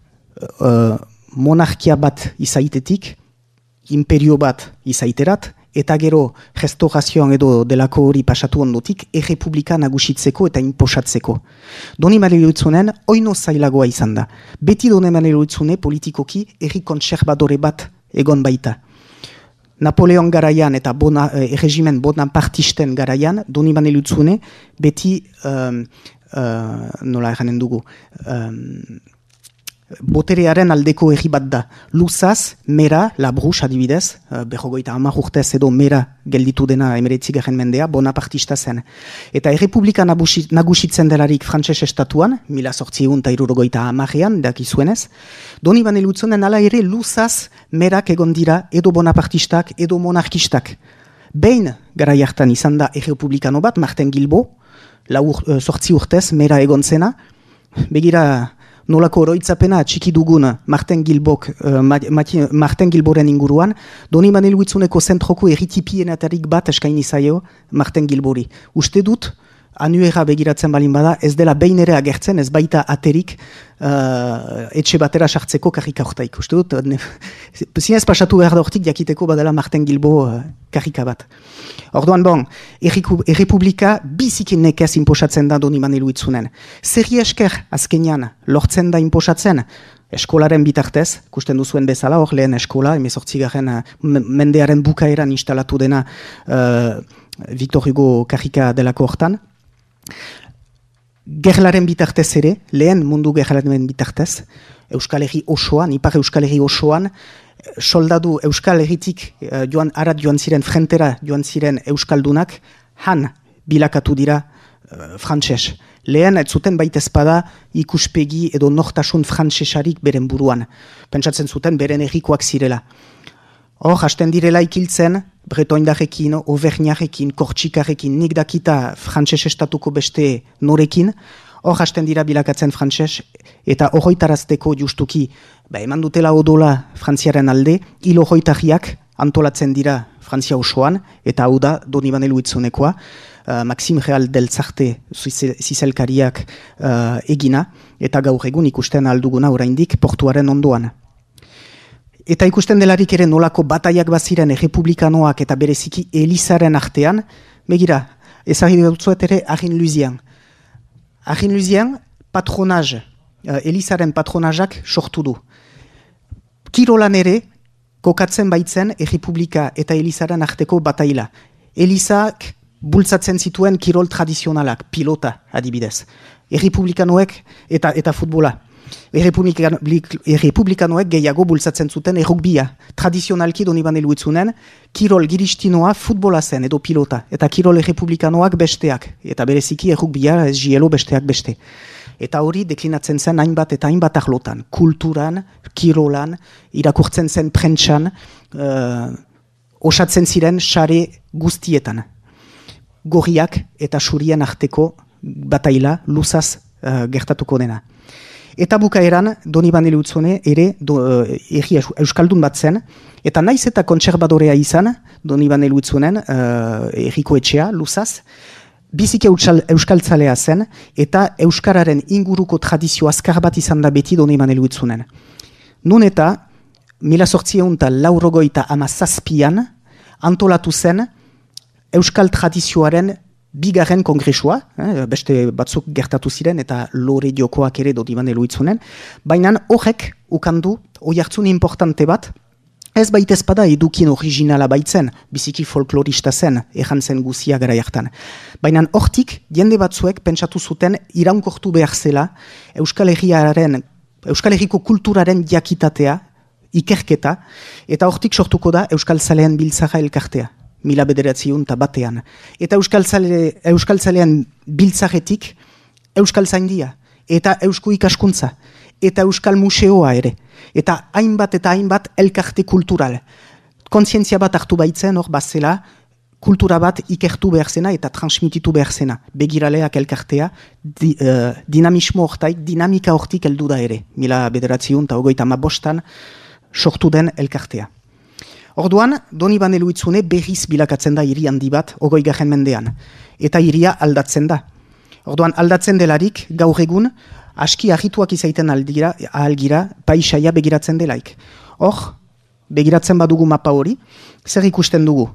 uh, monarkia bat izaitetik, imperio bat izaiterat, eta gero restaurazioan edo delako hori pasatu ondotik, errepublika nagusitzeko eta inposatzeko. Donibane Lohitzunen oino zailagoa izan da. Beti Donibane Lohizune politikoki herri kontserbadore bat egon baita. Napoleon garaian eta bona, eh, erregimen bonapartisten garaian, Donibane Lohizune beti, um, uh, nola eranen dugu, um, boterearen aldeko herri bat da. Luzaz, Mera, Labrus adibidez, berrogoita hamar urtez edo Mera gelditu dena emeretzigarren mendea, bonapartista zen. Eta errepublika nagusitzen delarik frantses estatuan, mila zortziehun eta hirurogeita hamarean, dakizuenez, Donibane Lohitzunen ala ere Luzaz, Merak egon dira edo bonapartistak edo monarkistak. Behin garai hartan izan da errepublikano bat, Martin Gilbo, zortzi urtez, Mera egon zena, begira nolako oroitzapena txiki dugun Martin Gilbok, uh, Martin Gilboren inguruan, Donibane Lohitzuneko zentroko erritipienetarik bat eskaini zaio Martin Gilbori. Uste dut, anuera begiratzen balin bada, ez dela behin ere agertzen, ez baita aterik uh, etxe batera sartzeko karrika hortaik. Uste dut, ne, zinez pasatu behar da hortik jakiteko badela Martin Gilbo uh, karrika bat. Orduan bon, errepublika bizikin nekez inposatzen da Donibane Lohitzunen. Zerri esker azkenean lortzen da inposatzen, eskolaren bitartez, kusten duzuen bezala, hor lehen eskola, emezortzigarren uh, mendearen bukaeran instalatu dena uh, Victor Hugo karrika delako hortan. Gerlaren bitartez ere, lehen mundu gerlaren bitartez, Euskal Herri osoan, Ipar Euskal Herri osoan, soldadu Euskal Herritik uh, joan, arat joan ziren frentera joan ziren Euskaldunak, han bilakatu dira uh, frantses. Lehen, ez zuten baita espada ikuspegi edo nortasun frantsesarik beren buruan. Pentsatzen zuten beren herrikoak zirela. Hor, hasten direla ikiltzen, bretoindarekin, auvergnarekin, kortxikarekin, nik dakita frantses estatuko beste norekin, hor hasten dira bilakatzen frantses, eta horroitarazteko justuki, ba, eman dutela odola frantziaren alde, hil horroitariak antolatzen dira Frantzia osoan, eta hau da Donibane Lohitzunekoa, uh, Maxime Real del Zarte zizelkariak uh, egina, eta gaur egun ikusten alduguna oraindik portuaren ondoan. Eta ikusten delarik ere nolako bataiak baziren errepublikanoak eta bereziki Elizaren artean, begira, ezagir dutzuet ere Agin Luzian. Agin Luzian patronaz, uh, Elizaren patronazak sortu du. Kirolan ere, kokatzen baitzen errepublika eta Elizaren arteko bataila. Elizak bultzatzen zituen kirol tradizionalak, pilota adibidez. Errepublikanoek eta, eta futbola. Errepublikanoek gehiago bultzatzen zuten errugbia. Tradizionalki Donibane Lohitzunen, kirol giristinoa futbola zen edo pilota, eta kirol errepublikanoak besteak, eta bereziki errugbia ez gielo besteak beste. Eta hori deklinatzen zen hainbat eta hainbat arlotan, kulturan, kirolan, irakurtzen zen prentsan, uh, osatzen ziren sare guztietan. Gorriak eta surien arteko bataila luzaz uh, gertatuko dena. Eta bukaeran, Donibane Lohizune ere do, uh, erri euskaldun bat zen, eta naiz eta kontserbadorea izan, Donibane Lohizunen uh, erriko etxea, luzaz, biziki euskaltzalea zen, eta euskararen inguruko tradizio azkar bat izan da beti Donibane Lohizunen. Nun eta, mila zortziehun eta laurogeita hamazazpian antolatu zen euskal tradizioaren bigarren kongresua, eh, beste batzuk gertatu ziren eta lore jokoak ere Donibane Lohizunen, baina horrek ukandu oihartzun importante bat, ez baita espada edukien originala baitzen, biziki folklorista zen, erran zen guzia gara jartan. Baina hortik, jende batzuek pentsatu zuten iraunkortu behar zela Euskal Herriaren, Euskal Herriko kulturaren jakitatea, ikerketa, eta hortik sortuko da Euskal Zaleen Biltzara elkartea. Mila bederatziun eta batean. Eta Euskaltzale, Euskaltzalean biltzaretik Euskaltzaindia eta Eusko ikaskuntza. eta Euskal Museoa ere. Eta hainbat eta hainbat elkarte kultural. Kontzientzia bat hartu baitzen, hor bazela, kultura bat ikertu behar zena eta transmititu behar zena. Begiraleak elkartea, di, uh, dinamismo hortaik, dinamika hortik heldu da ere. Mila bederatziun eta ogoita ma bostan sortu den elkartea. Orduan, Donibane Luitzune berriz bilakatzen da hiri handi bat, ogoi garen mendean. Eta hiria aldatzen da. Orduan, aldatzen delarik, gaur egun, aski ahituak izaiten aldira, ahalgira, paisaia begiratzen delaik. Hor, begiratzen badugu mapa hori, zer ikusten dugu?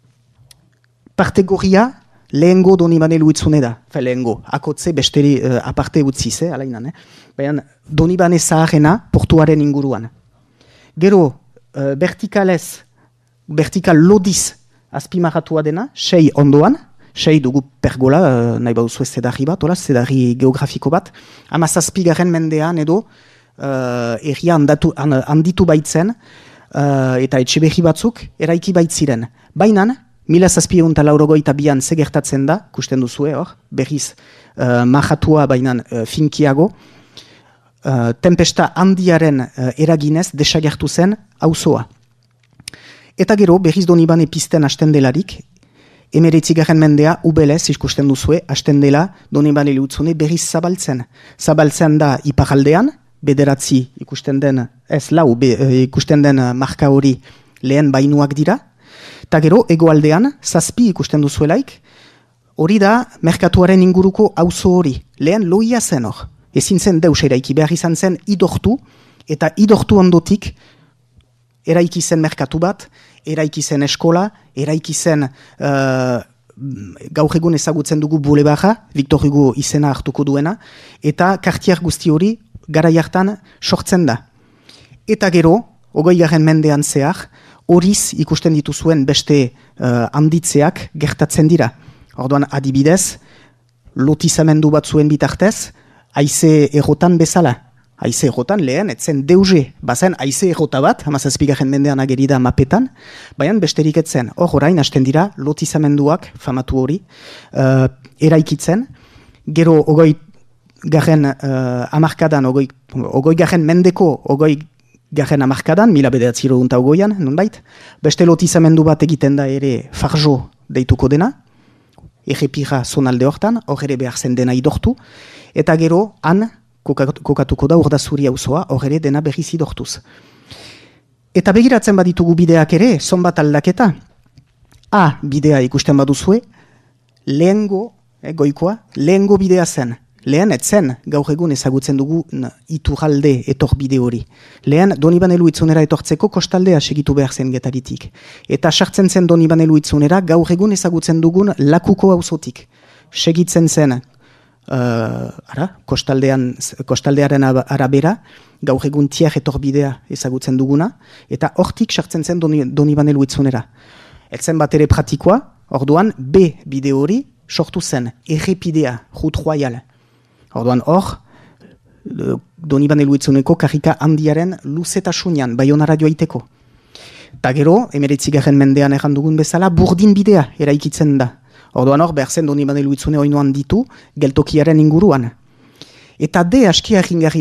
Parte gorria, lehengo Donibane Luitzune da. Fe lehengo, akotze besteri uh, aparte utziz, eh, alainan. Eh? Baina, Donibane zaharena portuaren inguruan. Gero, uh, vertikalez, vertikal lodiz azpimarratua dena, sei ondoan, sei dugu pergola, uh, nahi baduzu ez zedarri bat, ola, zedarri geografiko bat, amazazpigaren mendean edo uh, erria handatu, handitu baitzen, uh, eta etxe behi batzuk eraiki baitziren. Bainan, Mila zazpiehun eta laurogeita bian zegertatzen da, kusten duzue hor, berriz uh, mahatua bainan uh, finkiago, uh, tempesta handiaren uh, eraginez desagertu zen auzoa. Eta gero berriz Donibane pizten hasten delarik, emeretzigarren mendea ubelez ikusten duzue, hasten dela Donibane Luitzune berriz zabaltzen. Zabaltzen da iparaldean, bederatzi ikusten den, ez lau, be, uh, ikusten den uh, marka hori lehen bainuak dira, eta gero, egoaldean, zazpi ikusten duzuelaik, hori da, merkatuaren inguruko auzo hori. Lehen loia zen hor. Ezin zen deus eraiki behar izan zen idortu, eta idortu ondotik, eraiki zen merkatu bat, eraiki zen eskola, eraiki zen uh, gaur egun ezagutzen dugu bulebarra, Victor Hugo izena hartuko duena, eta kartier guzti hori garai hartan sortzen da. Eta gero, ogoi garen mendean zehar, horiz ikusten dituzuen beste uh, handitzeak gertatzen dira. Orduan adibidez, lotizamendu bat zuen bitartez, haize errotan bezala. Haize errotan lehen, etzen deuze, bazen haize errota bat, hamazazpigaren mendean agerida mapetan, baina besterik etzen. Hor orain hasten dira lotizamenduak, famatu hori, uh, eraikitzen, gero ogoi garen uh, amarkadan, ogoi, ogoi garen mendeko, ogoi garen amarkadan, mila bederatziehun eta ogoian, nonbait, beste lotizamendu bat egiten da ere farjo deituko dena, errepira zonalde hortan, hor ere behar zen dena idortu, eta gero han kokatuko da Urdazuri auzoa, hor ere dena berriz idortuz. Eta begiratzen baditugu bideak ere, zonbat aldaketa, A bidea ikusten baduzue, lehengo, eh, goikoa, lehengo bidea zen. Lehen etzen, gaur egun ezagutzen dugu iturralde etor bide hori. Lehen, Donibane Luitzunera etortzeko kostaldea segitu behar zen getaritik. Eta sartzen zen Donibane Luitzunera gaur egun ezagutzen dugun lakuko auzotik. Segitzen zen, uh, ara, kostaldean, kostaldearen arabera, gaur egun tier etor bidea ezagutzen duguna, eta hortik sartzen zen Doni, Donibane Luitzunera. Etzen bat ere pratikoa, orduan B bide hori sortu zen, errepidea, Route Royale. Orduan hor, Donibane Luitzuneko karrika handiaren luzetasunean, Baionara joaiteko. Ta gero, emeretzigarren mendean errandugun bezala, burdin bidea eraikitzen da. Orduan hor, behar zen Donibane Luitzune oinoan ditu, geltokiaren inguruan. Eta de aski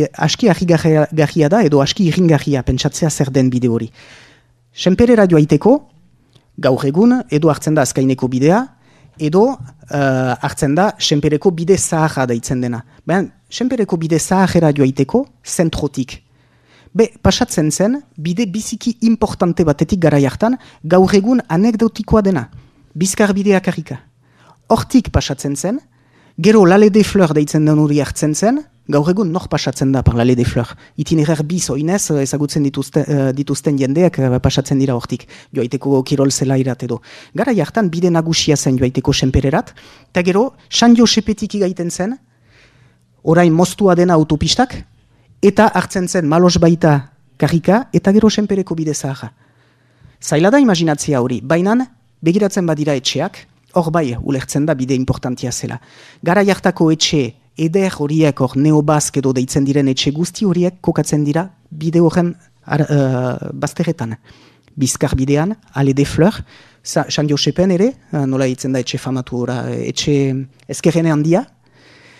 argigarria da, edo aski irringarria pentsatzea zer den bide hori. Senperera joaiteko, gaur egun, edo hartzen da azkaineko bidea, edo uh, hartzen da Senpereko bide zaharra daitzen dena. Baina, Senpereko bide zaharra joaiteko zentrotik. Be, pasatzen zen, bide biziki importante batetik garai hartan, gaur egun anekdotikoa dena. Bizkar bidea karrika. Hortik pasatzen zen, gero Lale de Fleur daitzen den hori hartzen zen, gaur egun nor pasatzen da par Lale de Fleur. Itinerer biz oinez ezagutzen dituzte, uh, dituzten jendeak uh, pasatzen dira hortik. Joaiteko kirol zelairat edo. Gara jartan bide nagusia zen joaiteko Senpererat, eta gero San Josepetik igaiten zen, orain moztua dena autopistak, eta hartzen zen Malos baita karrika, eta gero Senpereko bide zaharra. Zaila da imaginatzea hori, bainan begiratzen badira etxeak, hor bai ulertzen da bide importantia zela. Gara jartako etxe eder horiek, hor neobazk edo deitzen diren etxe guzti horiek kokatzen dira bide horren uh, bazterretan. Bizkar bidean, Ale de Fleur, San Josepen ere, uh, nola ditzen da etxe famatu ora, etxe ezkerrene handia.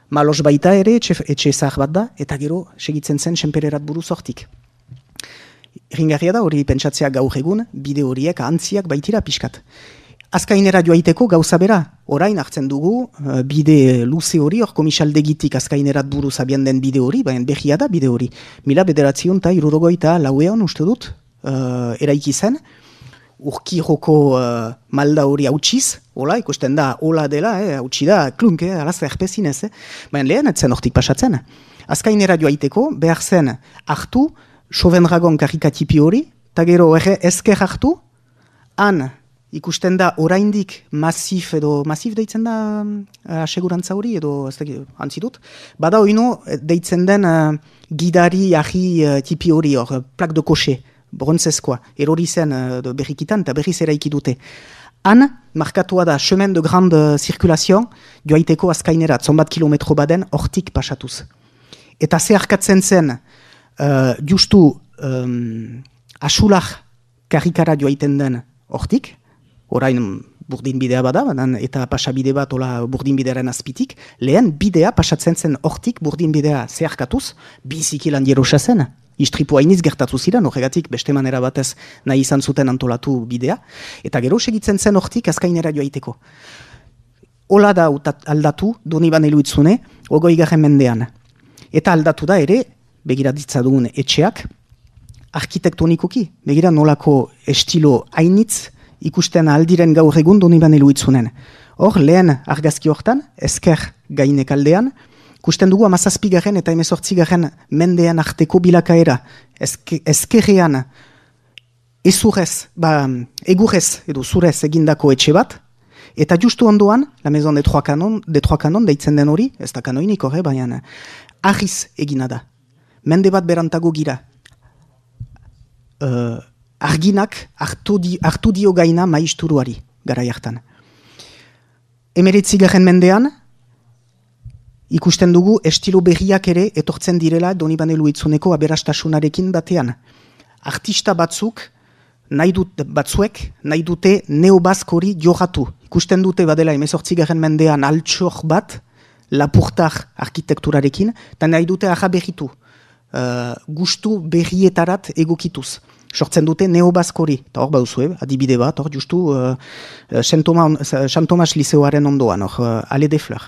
Malos baita ere, etxe, etxe zahar bat da, eta gero segitzen zen senpererat buruz hortik. Ringarria da hori pentsatzea gaur egun, bide horiek antziak baitira pixkat. Azkainera joaiteko gauza bera, orain hartzen dugu uh, bide luze hori, hor komisaldegitik azkainerat buruz abian den bide hori, baina behia da bide hori. Mila bederatzion eta irurogoita lauean uste dut, uh, eraiki zen, urki joko uh, malda hori hautsiz, hola, ikusten da, hola dela, eh, hautsi da, klunk, eh, alazta erpezinez, eh. baina lehen etzen hortik pasatzen. Azkainera joaiteko, behar zen hartu, Sovendragon karikatipi hori, eta gero ezker hartu, han ikusten da oraindik masif edo, masif deitzen da uh, asegurantza hori, edo ez da, antzidut, bada oino deitzen den uh, gidari ahi uh, tipi hori, hor, plak de koxe, bronzezkoa, erori zen uh, berrikitan, eta berriz eraiki dute. Han, markatua da, chemin de grande circulation, joaiteko azkainerat, zonbat kilometro baden, hortik pasatuz. Eta zeharkatzen zen, Uh, justu um, asulak karikara joaiten den hortik, orain burdin bidea bada, eta pasabide bat ola burdin bidearen azpitik, lehen bidea pasatzen zen hortik burdin bidea zeharkatuz, bizikilan jerosa zen, istripu hainiz gertatu ziren, horregatik beste manera batez nahi izan zuten antolatu bidea, eta gero segitzen zen hortik azkainera joaiteko. Ola da aldatu, Donibane Luitzune, ogoi garren mendean. Eta aldatu da ere, begira ditza dugun etxeak, arkitektonikoki, begira nolako estilo hainitz ikusten aldiren gaur egun Donibane Luitzunen. Hor, lehen argazki hortan, esker gainek aldean, ikusten dugu amazazpigarren eta emezortzigarren mendean arteko bilakaera, eske, eskerrean ezurez, ba, egurrez edo zurez egindako etxe bat, eta justu ondoan, la maison de trois canon, de trois canon deitzen den hori, ez da kanoinik horre, baina ahiz egina da. Mende bat berantago gira. Uh, arginak hartu, di, hartu dio gaina maisturuari, gara jartan. Emeretzigarren mendean, ikusten dugu estilo berriak ere etortzen direla Donibane Luitzuneko aberastasunarekin batean. Artista batzuk, nahi dut, batzuek, nahi dute neobask hori johatu. Ikusten dute badela emezortzigarren mendean altxor bat, lapurtar arkitekturarekin, eta nahi dute aja berritu. Uh, gustu berrietarat egokituz. Sortzen dute neobaskori, eta hor bauzue, adibide bat, hor justu uh, Saint Thomas Liceoaren ondoan, hor uh, Ale de Fleur.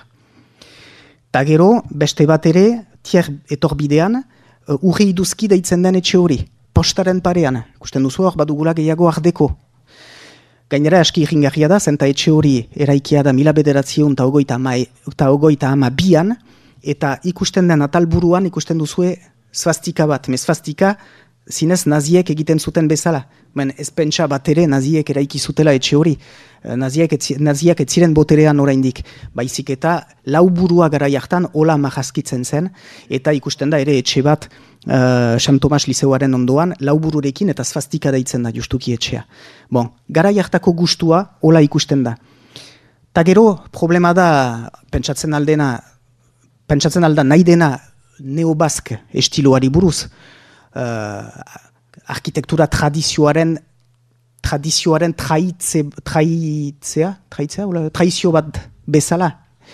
Ta gero, beste bat ere, tier etorbidean, uh, urri iduzki deitzen den etxe hori, postaren parean, ikusten duzu hor badugula gehiago ardeko. Gainera aski irringarria da, zenta etxe hori eraikia da mila bederatzion eta ogoita ama bian, eta ikusten den atalburuan ikusten duzue swastika bat, me swastika zinez naziek egiten zuten bezala. Ben, ez pentsa bat ere naziek eraiki zutela etxe hori. Naziek, etzi, naziak ez ziren boterean oraindik. Baizik eta lauburua gara jartan hola mahaskitzen zen, eta ikusten da ere etxe bat uh, Saint Thomas Liceoaren ondoan laubururekin eta swastika deitzen da justuki etxea. Bon, gara jartako gustua hola ikusten da. Ta gero problema da pentsatzen aldena pentsatzen alda nahi dena neobask estiloari buruz, uh, arkitektura tradizioaren tradizioaren traitze, traitzea, traitzea, traizio bat bezala.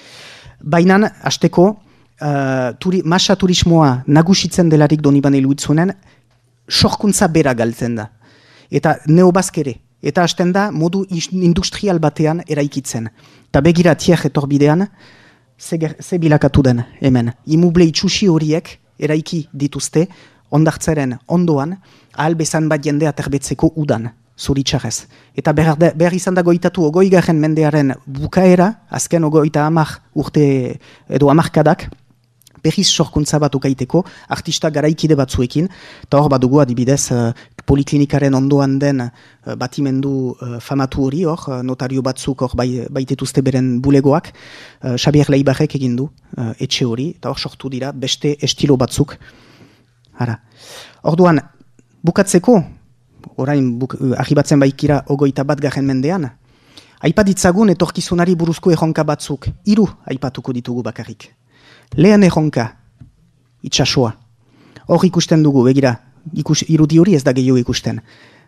Baina, hasteko, uh, turi, masa turismoa nagusitzen delarik Donibane Luitzunen, sorkuntza bera galtzen da. Eta neobask ere. Eta hasten da modu industrial batean eraikitzen. Ta begira tier etorbidean, Ze, ze bilakatu den hemen. Imuble itxusi horiek eraiki dituzte ondartzaren ondoan, ahal bezan bat jendea terbetzeko udan, zuritxarrez. Eta behar, de, behar izan da goitatu ogoi garen mendearen bukaera, azken ogoita amak urte edo amarkadak, behiz sorkuntza bat ukaiteko, artista garaikide batzuekin, eta hor badugu adibidez uh, poliklinikaren ondoan den uh, batimendu uh, famatu hori, hor uh, notario batzuk hor bai, baitetuzte beren bulegoak, uh, Xabier Leibarrek egin du uh, etxe hori, eta hor sortu dira beste estilo batzuk. Hara. Orduan, bukatzeko, orain buk, uh, ahibatzen baikira ogoita bat garen mendean, aipaditzagun etorkizunari buruzko erronka batzuk, hiru aipatuko ditugu bakarrik. Lehen erronka, itxasoa. Hor ikusten dugu, begira, ikus, irudi hori ez da gehiago ikusten.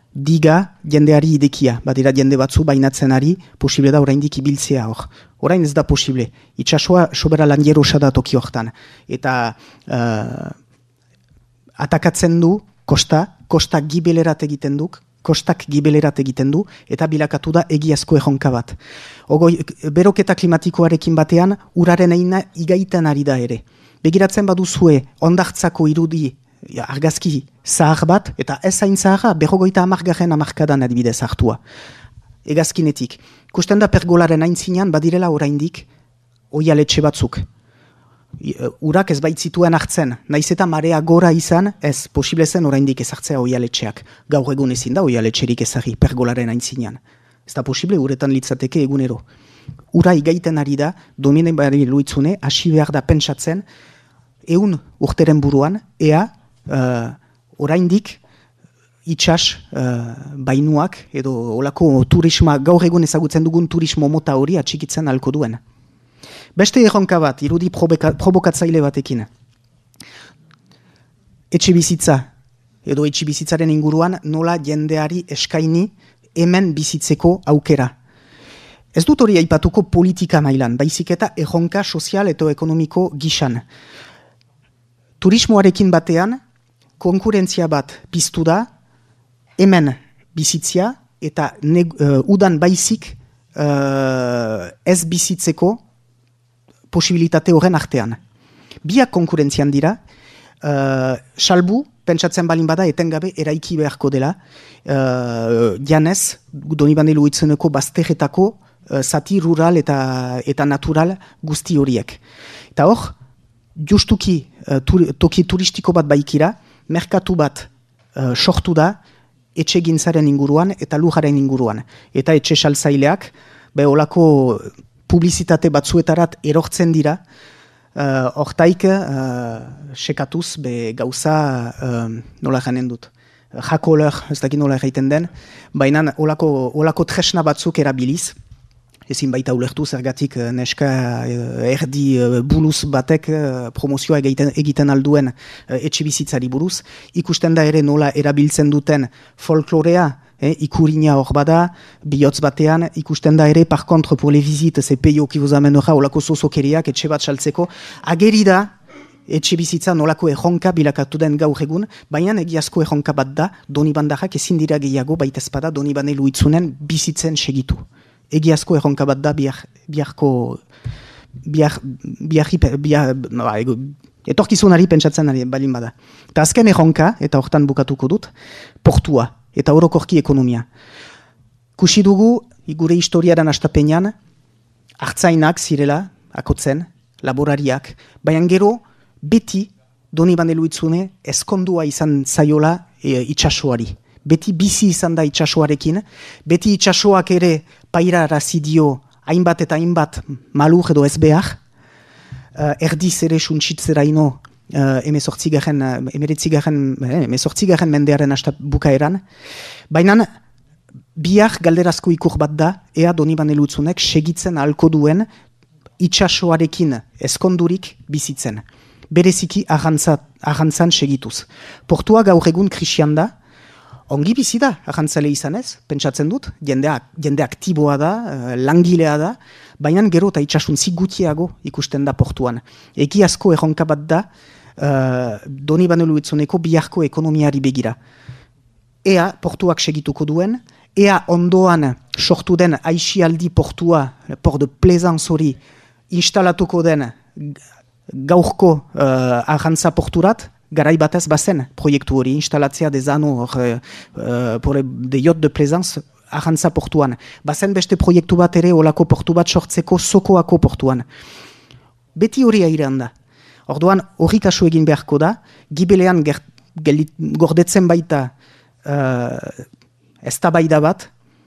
diga jendeari idekia. Badira jende batzu bainatzen ari, posible da oraindik ibiltzea hor. Orain ez da posible. Itxasua sobera landierosa da toki hortan. Eta uh, atakatzen du kosta, kosta gibelerat egiten duk, kostak gibelerat egiten du, eta bilakatu da egiazko erronka bat. Ogoi, beroketa klimatikoarekin batean, uraren eina igaitan ari da ere. Begiratzen baduzue, ondartzako irudi, ja, argazki zahar bat, eta ez hain zaharra, berrogoita amargarren amarkadan adibidez hartua. Egazkinetik. Kusten da pergolaren aintzinean, badirela oraindik, oialetxe batzuk. Urak ez baitzituen hartzen, naiz eta marea gora izan, ez posible zen oraindik ezartzea oialetxeak. Gaur egun ezin da oialetxerik ezarri pergolaren aintzinean. Ez da posible uretan litzateke egunero. Ura igaiten ari da, dominen bari luitzune, hasi behar da pentsatzen, eun urteren buruan, ea, uh, oraindik, itxas uh, bainuak, edo olako turisma, gaur egun ezagutzen dugun turismo mota hori atxikitzen halko duen. Beste erronka bat, irudi provokatzaile batekin. Etxe bizitza, edo etxe bizitzaren inguruan, nola jendeari eskaini hemen bizitzeko aukera. Ez dut hori aipatuko politika mailan, baizik eta erronka sozial eta ekonomiko gisan. Turismoarekin batean, konkurentzia bat piztu da, hemen bizitzia eta ne, uh, udan baizik uh, ez bizitzeko posibilitate horren artean. Biak konkurentzian dira, uh, salbu, pentsatzen balin bada, etengabe eraiki beharko dela, uh, janez, Donibane Luitzeneko bazterretako uh, zati rural eta, eta natural guzti horiek. Eta hor, justuki uh, tur, toki turistiko bat baikira, merkatu bat uh, sortu da, etxe gintzaren inguruan eta lujaren inguruan. Eta etxe saltzaileak, be olako publizitate batzuetarat erortzen dira, hortaik uh, uh, sekatuz be gauza uh, nola janen dut. Jakoler, ez dakit nola egiten den, baina olako, olako tresna batzuk erabiliz, ezin baita ulertu zergatik neska erdi buluz batek promozioa egiten, egiten alduen etxe bizitzari buruz. Ikusten da ere nola erabiltzen duten folklorea, Eh, ikurina hor bada, bihotz batean, ikusten da ere, par contre, pour les visites, c'est peio ki vous amenera, olako zozokeriak, etxe bat saltzeko, ageri da, etxe bizitza nolako erronka bilakatu den gaur egun, baina egiazko erronka bat da, Donibandarrak ezin dira gehiago, baita espada Donibane Luitzunen bizitzen segitu. Egiazko erronka bat da, biar, biarko, biar, biarri, biar, no, ego, etorkizunari pentsatzen ari balin bada. Eta azken erronka, eta hortan bukatuko dut, portua. Eta orokorki ekonomia. Kusi dugu, gure historiaren astapenean, hartzainak zirela, akotzen, laborariak, baina gero, beti, Donibane Luitzune, ezkondua izan zaiola e, itxasoari. Beti bizi izan da itxasoarekin, beti itxasoak ere pairarazi dio hainbat eta hainbat malur edo ez behar, uh, erdiz ere suntsitzeraino, Uh, emezortzigaren, uh, emezortzigaren mendearen hasta bukaeran. Baina biar galderazko ikur bat da, ea Donibane Luitzunek segitzen ahalko duen itxasoarekin ezkondurik bizitzen. Bereziki arrantzan segituz. Portua gaur egun krisian da, ongi bizi da arrantzale izanez, pentsatzen dut, jende, jende aktiboa da, uh, langilea da, baina gero eta itxasuntzi gutiago ikusten da portuan. Egiazko erronka bat da, Uh, Donibane Luitzuneko biharko ekonomiari begira. Ea portuak segituko duen, ea ondoan sortu den aixialdi portua, port de plaisance hori, instalatuko den gaurko uh, arrantza porturat, garai batez bazen proiektu hori, instalatzea dezano uh, uh, de yacht de plaisance arrantza portuan. Bazen beste proiektu bat ere olako portu bat sortzeko Sokoako portuan. Beti hori airean da. Orduan, hori kasu egin beharko da, gibelean ger, gelit, gordetzen baita uh, eztabaida bat,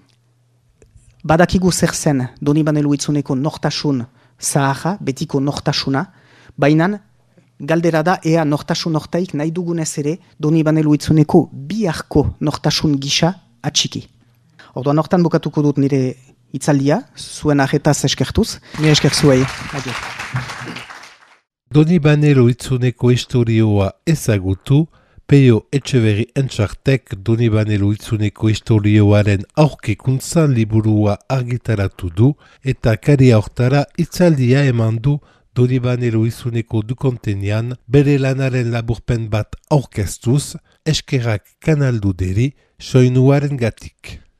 badakigu zer zen Donibane Luitzuneko nortasun zaharra, betiko nortasuna, baina galdera da ea nortasun nortaik nahi dugunez ere Donibane Luitzuneko biharko nortasun gisa atxiki. Orduan, hortan bukatuko dut nire hitzaldia, zuen arretaz eskertuz, nire esker zuei. Adio. Donibane Luitzuneko historioa ezagutu, Peo Etxeberri Entxartek Donibane Lohizuneko istorioaren aurkikuntzan liburua argitaratu du eta kari hortara itzaldia eman du Donibane Lohizuneko dukontenean bere lanaren laburpen bat aurkeztuz, eskerrak kanaldu deri soinuaren gatik.